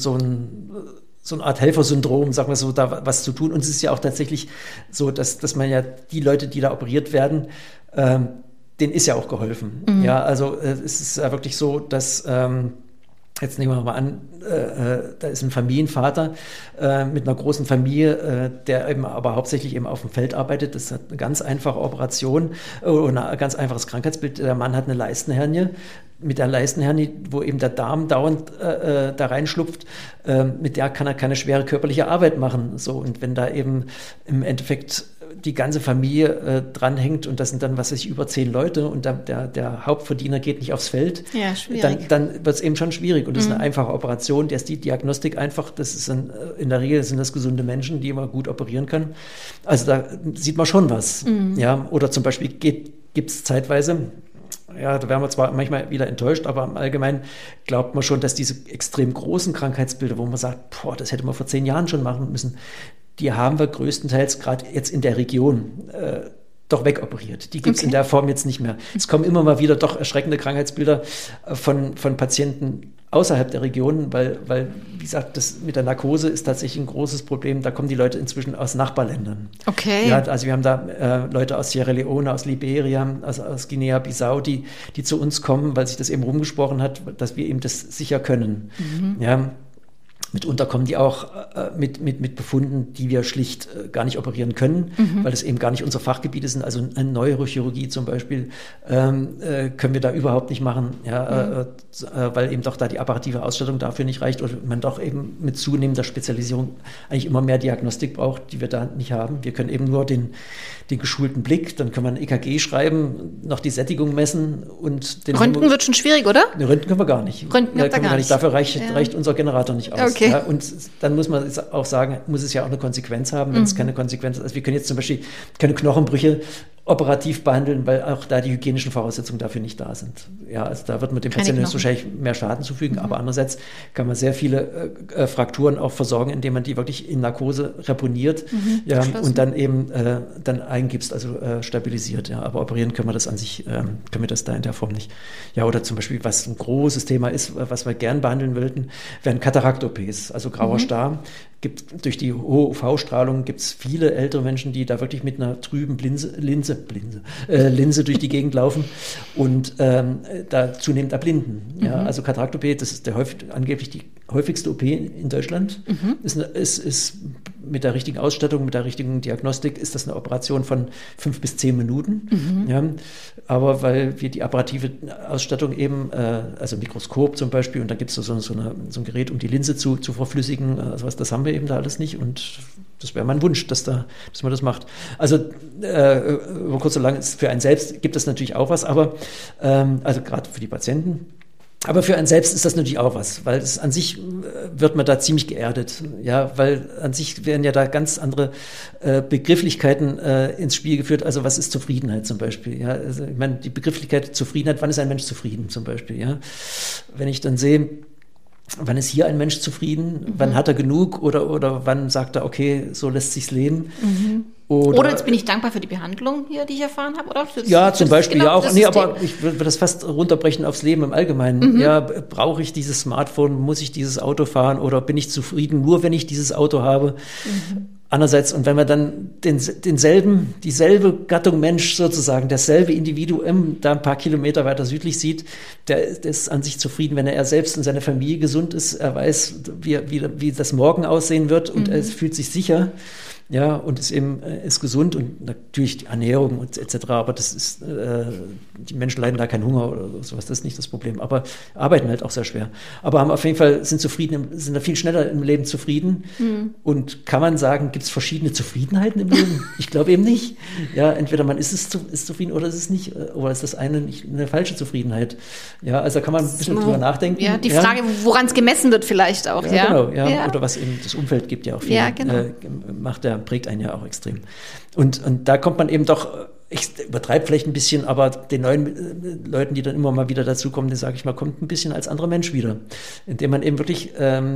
Art Helfersyndrom, sagen wir so, da was zu tun. Und es ist ja auch tatsächlich so, dass man ja die Leute, die da operiert werden, denen ist ja auch geholfen. Ja, also es ist ja wirklich so, dass jetzt nehmen wir mal an, da ist ein Familienvater mit einer großen Familie, der eben aber hauptsächlich eben auf dem Feld arbeitet. Das hat eine ganz einfache Operation oder ein ganz einfaches Krankheitsbild. Der Mann hat eine Leistenhernie. Mit der Leistenhernie, wo eben der Darm dauernd da reinschlupft, mit der kann er keine schwere körperliche Arbeit machen. So, und wenn da eben im Endeffekt die ganze Familie dranhängt und das sind dann, über 10 Leute und der Hauptverdiener geht nicht aufs Feld, ja, dann wird es eben schon schwierig. Und das ist eine einfache Operation, der ist die Diagnostik einfach, das ist in der Regel sind das gesunde Menschen, die man gut operieren kann. Also da sieht man schon was. Ja, oder zum Beispiel gibt es zeitweise, ja, da werden wir zwar manchmal wieder enttäuscht, aber im Allgemeinen glaubt man schon, dass diese extrem großen Krankheitsbilder, wo man sagt, das hätte man vor 10 Jahren schon machen müssen, die haben wir größtenteils gerade jetzt in der Region doch wegoperiert. Die gibt es in der Form jetzt nicht mehr. Es kommen immer mal wieder doch erschreckende Krankheitsbilder von Patienten außerhalb der Region, weil, wie gesagt, das mit der Narkose ist tatsächlich ein großes Problem. Da kommen die Leute inzwischen aus Nachbarländern. Okay. Ja, also wir haben da Leute aus Sierra Leone, aus Liberia, aus Guinea-Bissau, die zu uns kommen, weil sich das eben rumgesprochen hat, dass wir eben das sicher können. Ja. Mitunter kommen die auch mit Befunden, die wir schlicht gar nicht operieren können, weil es eben gar nicht unser Gebiete sind. Also eine Neurochirurgie zum Beispiel können wir da überhaupt nicht machen, weil eben doch da die apparative Ausstattung dafür nicht reicht oder man doch eben mit zunehmender Spezialisierung eigentlich immer mehr Diagnostik braucht, die wir da nicht haben. Wir können eben nur den geschulten Blick, dann können wir ein EKG schreiben, noch die Sättigung messen und den Röntgen wird schon schwierig, oder? Röntgen können wir gar nicht. Röntgen können wir gar nicht. Dafür reicht unser Generator nicht aus. Okay. Ja, und dann muss man auch sagen, muss es ja auch eine Konsequenz haben, wenn es keine Konsequenz hat. Also wir können jetzt zum Beispiel keine Knochenbrüche operativ behandeln, weil auch da die hygienischen Voraussetzungen dafür nicht da sind. Ja, also da wird man dem Patienten wahrscheinlich mehr Schaden zufügen, aber andererseits kann man sehr viele Frakturen auch versorgen, indem man die wirklich in Narkose reponiert und dann eben dann eingibst, also stabilisiert. Ja, aber operieren können wir das an sich, können wir das da in der Form nicht. Ja, oder zum Beispiel, was ein großes Thema ist, was wir gern behandeln wollten, wären Katarakt-OPs, also grauer Star. Durch die hohe UV-Strahlung gibt es viele ältere Menschen, die da wirklich mit einer trüben Linse durch die Gegend laufen und da zunehmend erblinden. Ja, also Katarakt-OP, das ist angeblich die häufigste OP in Deutschland. Ist mit der richtigen Ausstattung, mit der richtigen Diagnostik, ist das eine Operation von 5 bis 10 Minuten. Ja, aber weil wir die apparative Ausstattung eben, also Mikroskop zum Beispiel, und da gibt es so ein Gerät, um die Linse zu verflüssigen, also das haben wir eben da alles nicht und das wäre mein Wunsch, dass man das macht. Also über kurz oder lang für einen selbst gibt es natürlich auch was, aber also gerade für die Patienten. Aber für einen selbst ist das natürlich auch was, weil es an sich wird man da ziemlich geerdet, ja, weil an sich werden ja da ganz andere Begrifflichkeiten ins Spiel geführt. Also was ist Zufriedenheit zum Beispiel? Ja, also ich meine die Begrifflichkeit Zufriedenheit. Wann ist ein Mensch zufrieden zum Beispiel? Ja, wenn ich dann sehe, wann ist hier ein Mensch zufrieden? Wann hat er genug? Oder wann sagt er, okay, so lässt sich's leben? Oder jetzt bin ich dankbar für die Behandlung hier, die ich erfahren habe, oder? Ja, zum Beispiel ja auch. Nee, aber ich würde das fast runterbrechen aufs Leben im Allgemeinen. Ja, brauche ich dieses Smartphone? Muss ich dieses Auto fahren? Oder bin ich zufrieden, nur wenn ich dieses Auto habe? Andererseits, und wenn man dann dieselbe Gattung Mensch sozusagen, dasselbe Individuum da ein paar Kilometer weiter südlich sieht, der ist an sich zufrieden, wenn er selbst und seine Familie gesund ist, er weiß, wie das morgen aussehen wird und er fühlt sich sicher. Ja, und ist gesund und natürlich die Ernährung und etc. Aber das ist, die Menschen leiden da keinen Hunger oder sowas, das ist nicht das Problem. Aber arbeiten halt auch sehr schwer. Aber haben auf jeden Fall, sind da viel schneller im Leben zufrieden. Und kann man sagen, gibt es verschiedene Zufriedenheiten im Leben? Ich glaube eben nicht. Ja, entweder man ist zufrieden oder ist es nicht. Oder ist das eine falsche Zufriedenheit? Ja, also kann man ein bisschen drüber nachdenken. Ja, die Frage, woran es gemessen wird vielleicht auch. Ja, genau. Ja. Oder was eben das Umfeld gibt ja auch viel. Ja, genau. Prägt einen ja auch extrem. Und da kommt man eben doch, ich übertreibe vielleicht ein bisschen, aber den neuen Leuten, die dann immer mal wieder dazukommen, den sage ich mal, kommt ein bisschen als anderer Mensch wieder. Indem man eben wirklich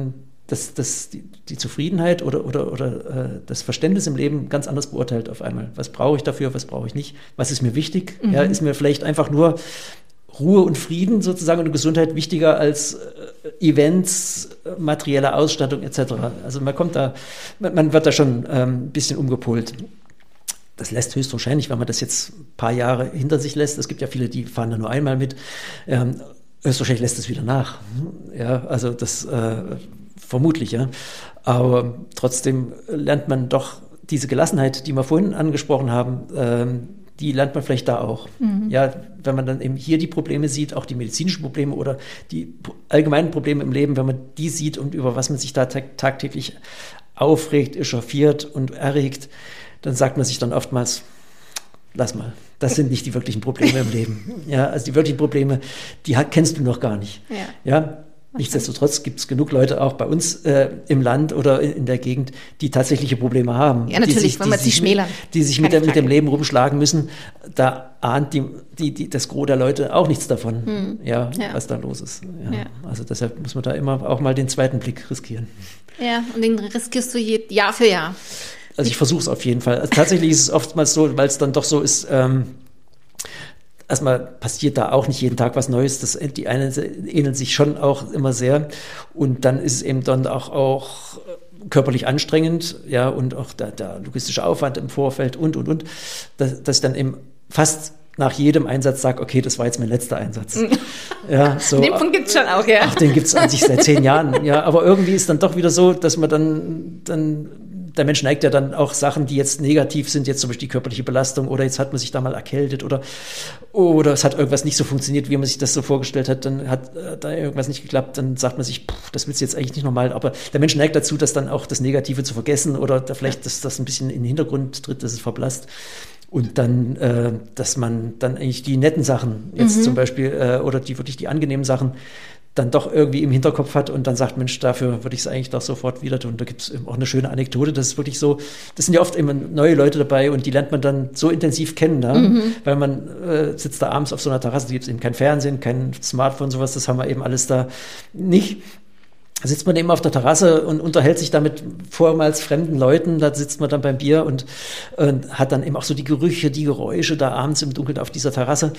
die Zufriedenheit oder das Verständnis im Leben ganz anders beurteilt auf einmal. Was brauche ich dafür, was brauche ich nicht? Was ist mir wichtig? Ja, ist mir vielleicht einfach nur Ruhe und Frieden sozusagen und Gesundheit wichtiger als Events, materielle Ausstattung etc. Also man wird da schon ein bisschen umgepolt. Das lässt höchstwahrscheinlich, wenn man das jetzt ein paar Jahre hinter sich lässt, es gibt ja viele, die fahren da nur einmal mit, höchstwahrscheinlich lässt es wieder nach. Ja, also das vermutlich, ja. Aber trotzdem lernt man doch diese Gelassenheit, die wir vorhin angesprochen haben, die lernt man vielleicht da auch. Ja, wenn man dann eben hier die Probleme sieht, auch die medizinischen Probleme oder die allgemeinen Probleme im Leben, wenn man die sieht und über was man sich da tagtäglich aufregt, echauffiert und erregt, dann sagt man sich dann oftmals, lass mal, das sind nicht die wirklichen Probleme im Leben. Ja, also die wirklichen Probleme, die kennst du noch gar nicht. Ja. Nichtsdestotrotz gibt es genug Leute auch bei uns im Land oder in der Gegend, die tatsächliche Probleme haben. Ja, natürlich, wenn man sie schmälern. Die sich mit dem Leben rumschlagen müssen. Da ahnt das Gros der Leute auch nichts davon, was da los ist. Ja. Also deshalb muss man da immer auch mal den zweiten Blick riskieren. Ja, und den riskierst du Jahr für Jahr. Also ich versuche es auf jeden Fall. Also tatsächlich ist es oftmals so, weil es dann doch so ist, erstmal passiert da auch nicht jeden Tag was Neues. Die einen ähneln sich schon auch immer sehr. Und dann ist es eben dann auch körperlich anstrengend, ja, und auch der logistische Aufwand im Vorfeld und, dass ich dann eben fast nach jedem Einsatz sage, okay, das war jetzt mein letzter Einsatz. Ja, so. Den Punkt gibt's schon auch, ja. Ach, den gibt's an sich seit 10 Jahren, ja, aber irgendwie ist dann doch wieder so, dass man dann der Mensch neigt ja dann auch Sachen, die jetzt negativ sind, jetzt zum Beispiel die körperliche Belastung oder jetzt hat man sich da mal erkältet oder es hat irgendwas nicht so funktioniert, wie man sich das so vorgestellt hat, dann hat da irgendwas nicht geklappt, dann sagt man sich, das willst du jetzt eigentlich nicht nochmal, aber der Mensch neigt dazu, dass dann auch das Negative zu vergessen oder da vielleicht das ein bisschen in den Hintergrund tritt, dass es verblasst. Und dann, dass man dann eigentlich die netten Sachen jetzt zum Beispiel oder wirklich die angenehmen Sachen dann doch irgendwie im Hinterkopf hat und dann sagt, Mensch, dafür würde ich es eigentlich doch sofort wieder tun. Da gibt es auch eine schöne Anekdote, das ist wirklich so, das sind ja oft immer neue Leute dabei und die lernt man dann so intensiv kennen, ja? Weil man sitzt da abends auf so einer Terrasse, da gibt es eben kein Fernsehen, kein Smartphone, sowas, das haben wir eben alles da nicht. Da sitzt man eben auf der Terrasse und unterhält sich da mit vormals fremden Leuten. Da sitzt man dann beim Bier und hat dann eben auch so die Gerüche, die Geräusche da abends im Dunkeln auf dieser Terrasse.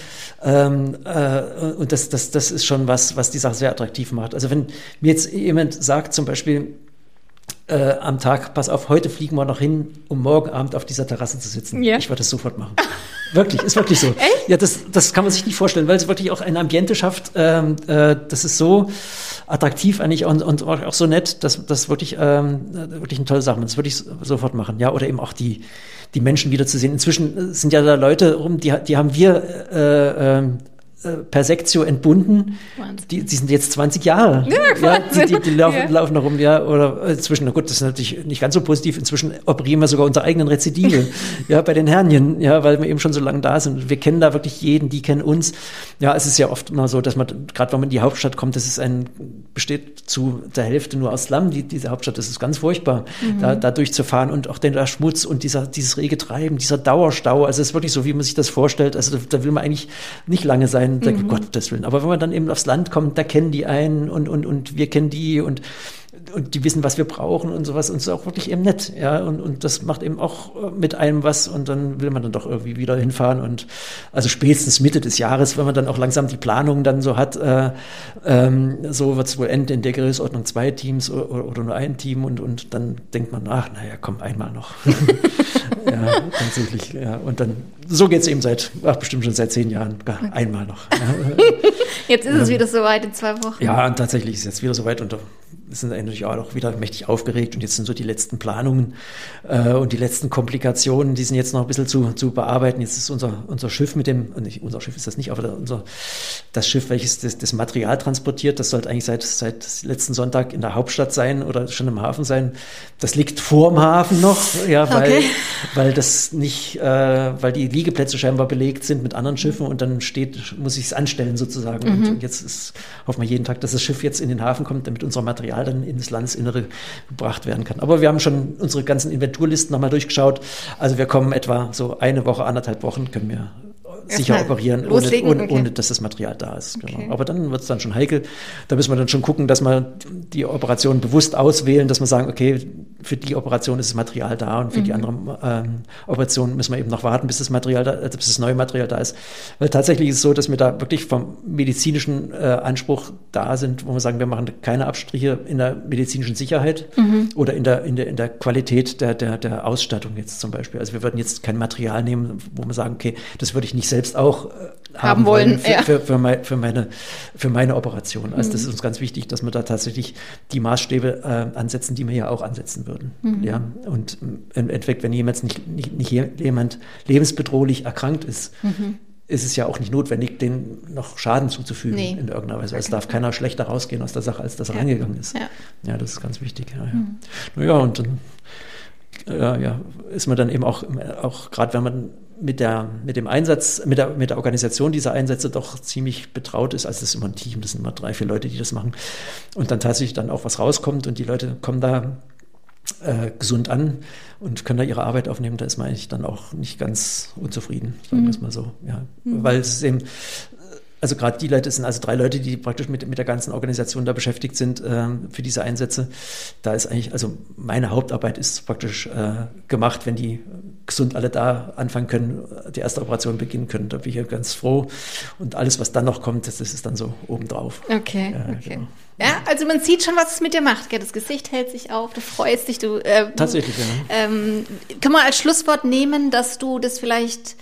Und das ist schon was die Sache sehr attraktiv macht. Also wenn mir jetzt jemand sagt, zum Beispiel am Tag, pass auf, heute fliegen wir noch hin, um morgen Abend auf dieser Terrasse zu sitzen. Ja. Ich würde das sofort machen. Wirklich, ist wirklich so. Echt? Ja, das kann man sich nicht vorstellen, weil es wirklich auch ein Ambiente schafft. Das ist so attraktiv eigentlich und auch so nett, dass wirklich eine tolle Sache. Das würde ich sofort machen. Ja, oder eben auch die Menschen wiederzusehen. Inzwischen sind ja da Leute rum, die haben wir per Sektio entbunden. Die sind jetzt 20 Jahre. Ja, die laufen noch rum, ja, oder inzwischen, na gut, das ist natürlich nicht ganz so positiv, inzwischen operieren wir sogar unsere eigenen Rezidive, ja, bei den Hernien, ja, weil wir eben schon so lange da sind. Wir kennen da wirklich jeden, die kennen uns. Ja, es ist ja oft immer so, dass man, gerade wenn man in die Hauptstadt kommt, besteht zu der Hälfte nur aus Slum, diese Hauptstadt, das ist ganz furchtbar, da durchzufahren und auch der Schmutz und dieses rege Treiben, dieser Dauerstau, also es ist wirklich so, wie man sich das vorstellt, also da will man eigentlich nicht lange sein, Gottes Willen. Aber wenn man dann eben aufs Land kommt, da kennen die einen und wir kennen die und die wissen, was wir brauchen und sowas und es ist auch wirklich eben nett, ja, und das macht eben auch mit einem was und dann will man dann doch irgendwie wieder hinfahren und also spätestens Mitte des Jahres, wenn man dann auch langsam die Planung dann so hat, so wird es wohl enden in der Größenordnung 2 Teams oder nur ein Team und dann denkt man, ach, naja, komm, einmal noch. Ja, tatsächlich, ja, und dann, so geht es eben bestimmt schon seit 10 Jahren, einmal noch. Ja. Jetzt ist es wieder soweit in 2 Wochen. Ja, und tatsächlich ist es jetzt wieder soweit und wir sind natürlich auch wieder mächtig aufgeregt und jetzt sind so die letzten Planungen und die letzten Komplikationen, die sind jetzt noch ein bisschen zu bearbeiten. Jetzt ist unser Schiff nicht unser Schiff ist das nicht, aber das Schiff, welches das Material transportiert, das sollte eigentlich seit letzten Sonntag in der Hauptstadt sein oder schon im Hafen sein. Das liegt vorm Hafen noch, ja, weil das nicht, weil die Liegeplätze scheinbar belegt sind mit anderen Schiffen und dann muss ich es anstellen sozusagen. Und jetzt hoffen wir jeden Tag, dass das Schiff jetzt in den Hafen kommt, damit unser Material dann ins Landesinnere gebracht werden kann. Aber wir haben schon unsere ganzen Inventurlisten nochmal durchgeschaut. Also wir kommen etwa so 1 Woche, 1,5 Wochen können wir sicher operieren, ohne dass das Material da ist. Okay. Genau. Aber dann wird es dann schon heikel. Da müssen wir dann schon gucken, dass wir die Operation bewusst auswählen, dass wir sagen, okay, für die Operation ist das Material da und für die anderen Operationen müssen wir eben noch warten, bis das neue Material da ist. Weil tatsächlich ist es so, dass wir da wirklich vom medizinischen Anspruch da sind, wo wir sagen, wir machen keine Abstriche in der medizinischen Sicherheit oder in der Qualität der Ausstattung jetzt zum Beispiel. Also wir würden jetzt kein Material nehmen, wo wir sagen, okay, das würde ich nicht selbst auch haben wollen für meine Operation. Also das ist uns ganz wichtig, dass wir da tatsächlich die Maßstäbe ansetzen, die wir ja auch ansetzen würden. Ja? Und im Endeffekt, wenn jemand lebensbedrohlich erkrankt ist, ist es ja auch nicht notwendig, denen noch Schaden zuzufügen in irgendeiner Weise. Es darf keiner schlechter rausgehen aus der Sache, als dass er reingegangen ist. Ja, das ist ganz wichtig. Naja, und dann ist man dann eben auch gerade wenn man mit der Organisation dieser Einsätze doch ziemlich betraut ist. Also das ist immer ein Team, das sind immer 3, 4 Leute, die das machen. Und dann tatsächlich dann auch was rauskommt und die Leute kommen da gesund an und können da ihre Arbeit aufnehmen, da ist man eigentlich dann auch nicht ganz unzufrieden, sagen wir es mal so. Ja. Weil es eben Also gerade die Leute, sind also 3 Leute, die praktisch mit der ganzen Organisation da beschäftigt sind für diese Einsätze. Da ist eigentlich, also meine Hauptarbeit ist praktisch gemacht, wenn die gesund alle da anfangen können, die erste Operation beginnen können. Da bin ich ja ganz froh. Und alles, was dann noch kommt, das ist dann so obendrauf. Okay. Genau. Ja, also man sieht schon, was es mit dir macht. Gell? Das Gesicht hält sich auf, du freust dich. Tatsächlich, ja. Können wir als Schlusswort nehmen, dass du das vielleicht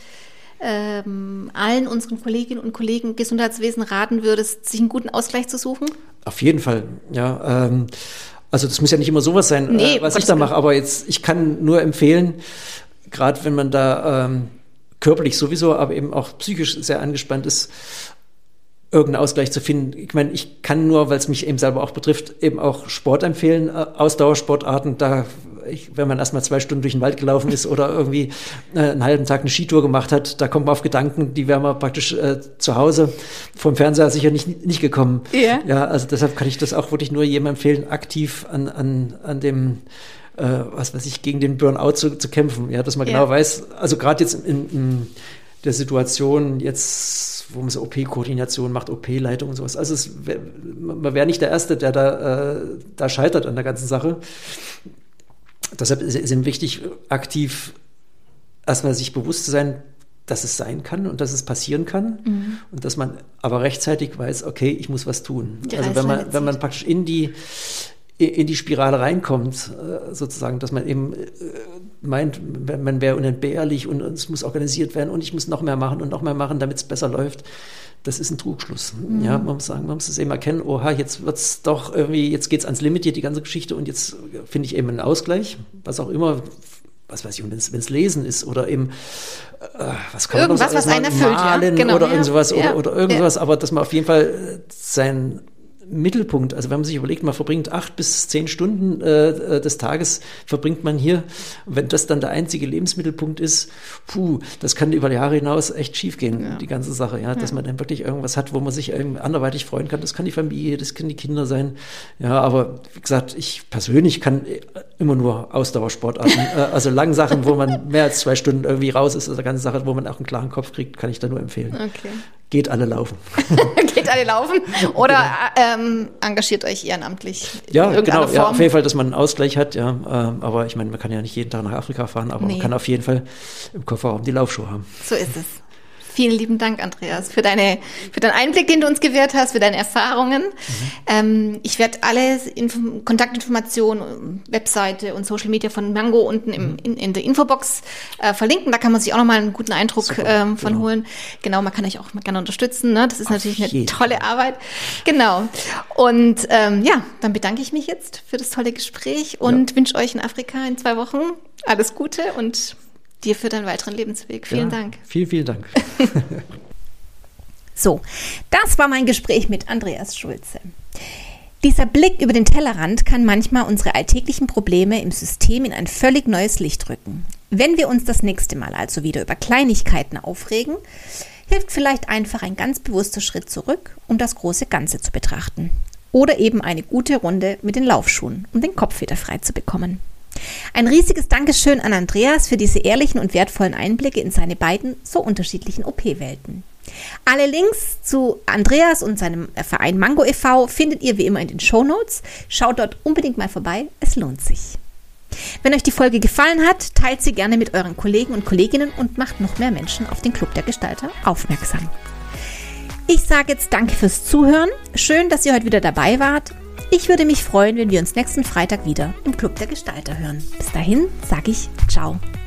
allen unseren Kolleginnen und Kollegen im Gesundheitswesen raten würdest, sich einen guten Ausgleich zu suchen? Auf jeden Fall, ja. Also das muss ja nicht immer sowas sein, was ich da mache, aber ich kann nur empfehlen, gerade wenn man da körperlich sowieso, aber eben auch psychisch sehr angespannt ist, irgendeinen Ausgleich zu finden. Ich meine, ich kann nur, weil es mich eben selber auch betrifft, eben auch Sport empfehlen, Ausdauersportarten, wenn man erstmal 2 Stunden durch den Wald gelaufen ist oder irgendwie einen halben Tag eine Skitour gemacht hat, da kommt man auf Gedanken, die wäre man praktisch zu Hause vom Fernseher sicher nicht gekommen. Yeah. Ja, also deshalb kann ich das auch wirklich nur jedem empfehlen, aktiv an dem gegen den Burnout zu kämpfen. Ja, dass man genau weiß, also gerade jetzt in der Situation jetzt, wo man so OP-Koordination macht, OP-Leitung und sowas. Also man wäre nicht der Erste, der da scheitert an der ganzen Sache. Deshalb ist es wichtig, aktiv erstmal sich bewusst zu sein, dass es sein kann und dass es passieren kann und dass man aber rechtzeitig weiß, okay, ich muss was tun. Also wenn man praktisch in die Spirale reinkommt, sozusagen, dass man eben meint, man wäre unentbehrlich und es muss organisiert werden und ich muss noch mehr machen, damit es besser läuft. Das ist ein Trugschluss. Ja, man muss es eben erkennen, oha, jetzt wird's doch irgendwie, jetzt geht's ans Limit hier, die ganze Geschichte, und jetzt finde ich eben einen Ausgleich, was auch immer, was weiß ich, wenn es Lesen ist oder eben, was kann man irgendwas, was einen erfüllt, malen, ja, genau, oder irgendwas, oder irgendwas, aber dass man auf jeden Fall sein Mittelpunkt, also wenn man sich überlegt, man verbringt 8 bis 10 Stunden des Tages, verbringt man hier. Und wenn das dann der einzige Lebensmittelpunkt ist, das kann über Jahre hinaus echt schief gehen, die ganze Sache. Ja, dass man dann wirklich irgendwas hat, wo man sich anderweitig freuen kann. Das kann die Familie, das können die Kinder sein. Ja, aber wie gesagt, ich persönlich kann immer nur Ausdauersportarten, also lange Sachen, wo man mehr als 2 Stunden irgendwie raus ist, also ganze Sache, wo man auch einen klaren Kopf kriegt, kann ich da nur empfehlen. Okay. Geht alle laufen. Geht alle laufen oder engagiert euch ehrenamtlich in irgendeiner Form. Ja, auf jeden Fall, dass man einen Ausgleich hat, ja. Aber ich meine, man kann ja nicht jeden Tag nach Afrika fahren, aber man kann auf jeden Fall im Kofferraum die Laufschuhe haben. So ist es. Vielen lieben Dank, Andreas, für deinen Einblick, den du uns gewährt hast, für deine Erfahrungen. Ich werde alle Kontaktinformationen, Webseite und Social Media von Mango unten in der Infobox verlinken. Da kann man sich auch nochmal einen guten Eindruck von holen. Genau, man kann euch auch gerne unterstützen. Ne? Das ist natürlich eine tolle Arbeit. Genau. Und dann bedanke ich mich jetzt für das tolle Gespräch und wünsche euch in Afrika in 2 Wochen alles Gute und dir für deinen weiteren Lebensweg. Vielen Dank. Vielen Dank. So, das war mein Gespräch mit Andreas Schulze. Dieser Blick über den Tellerrand kann manchmal unsere alltäglichen Probleme im System in ein völlig neues Licht rücken. Wenn wir uns das nächste Mal also wieder über Kleinigkeiten aufregen, hilft vielleicht einfach ein ganz bewusster Schritt zurück, um das große Ganze zu betrachten. Oder eben eine gute Runde mit den Laufschuhen, um den Kopf wieder frei zu bekommen. Ein riesiges Dankeschön an Andreas für diese ehrlichen und wertvollen Einblicke in seine beiden so unterschiedlichen OP-Welten. Alle Links zu Andreas und seinem Verein Mango e.V. findet ihr wie immer in den Shownotes. Schaut dort unbedingt mal vorbei, es lohnt sich. Wenn euch die Folge gefallen hat, teilt sie gerne mit euren Kollegen und Kolleginnen und macht noch mehr Menschen auf den Club der Gestalter aufmerksam. Ich sage jetzt danke fürs Zuhören. Schön, dass ihr heute wieder dabei wart. Ich würde mich freuen, wenn wir uns nächsten Freitag wieder im Club der Gestalter hören. Bis dahin sage ich ciao.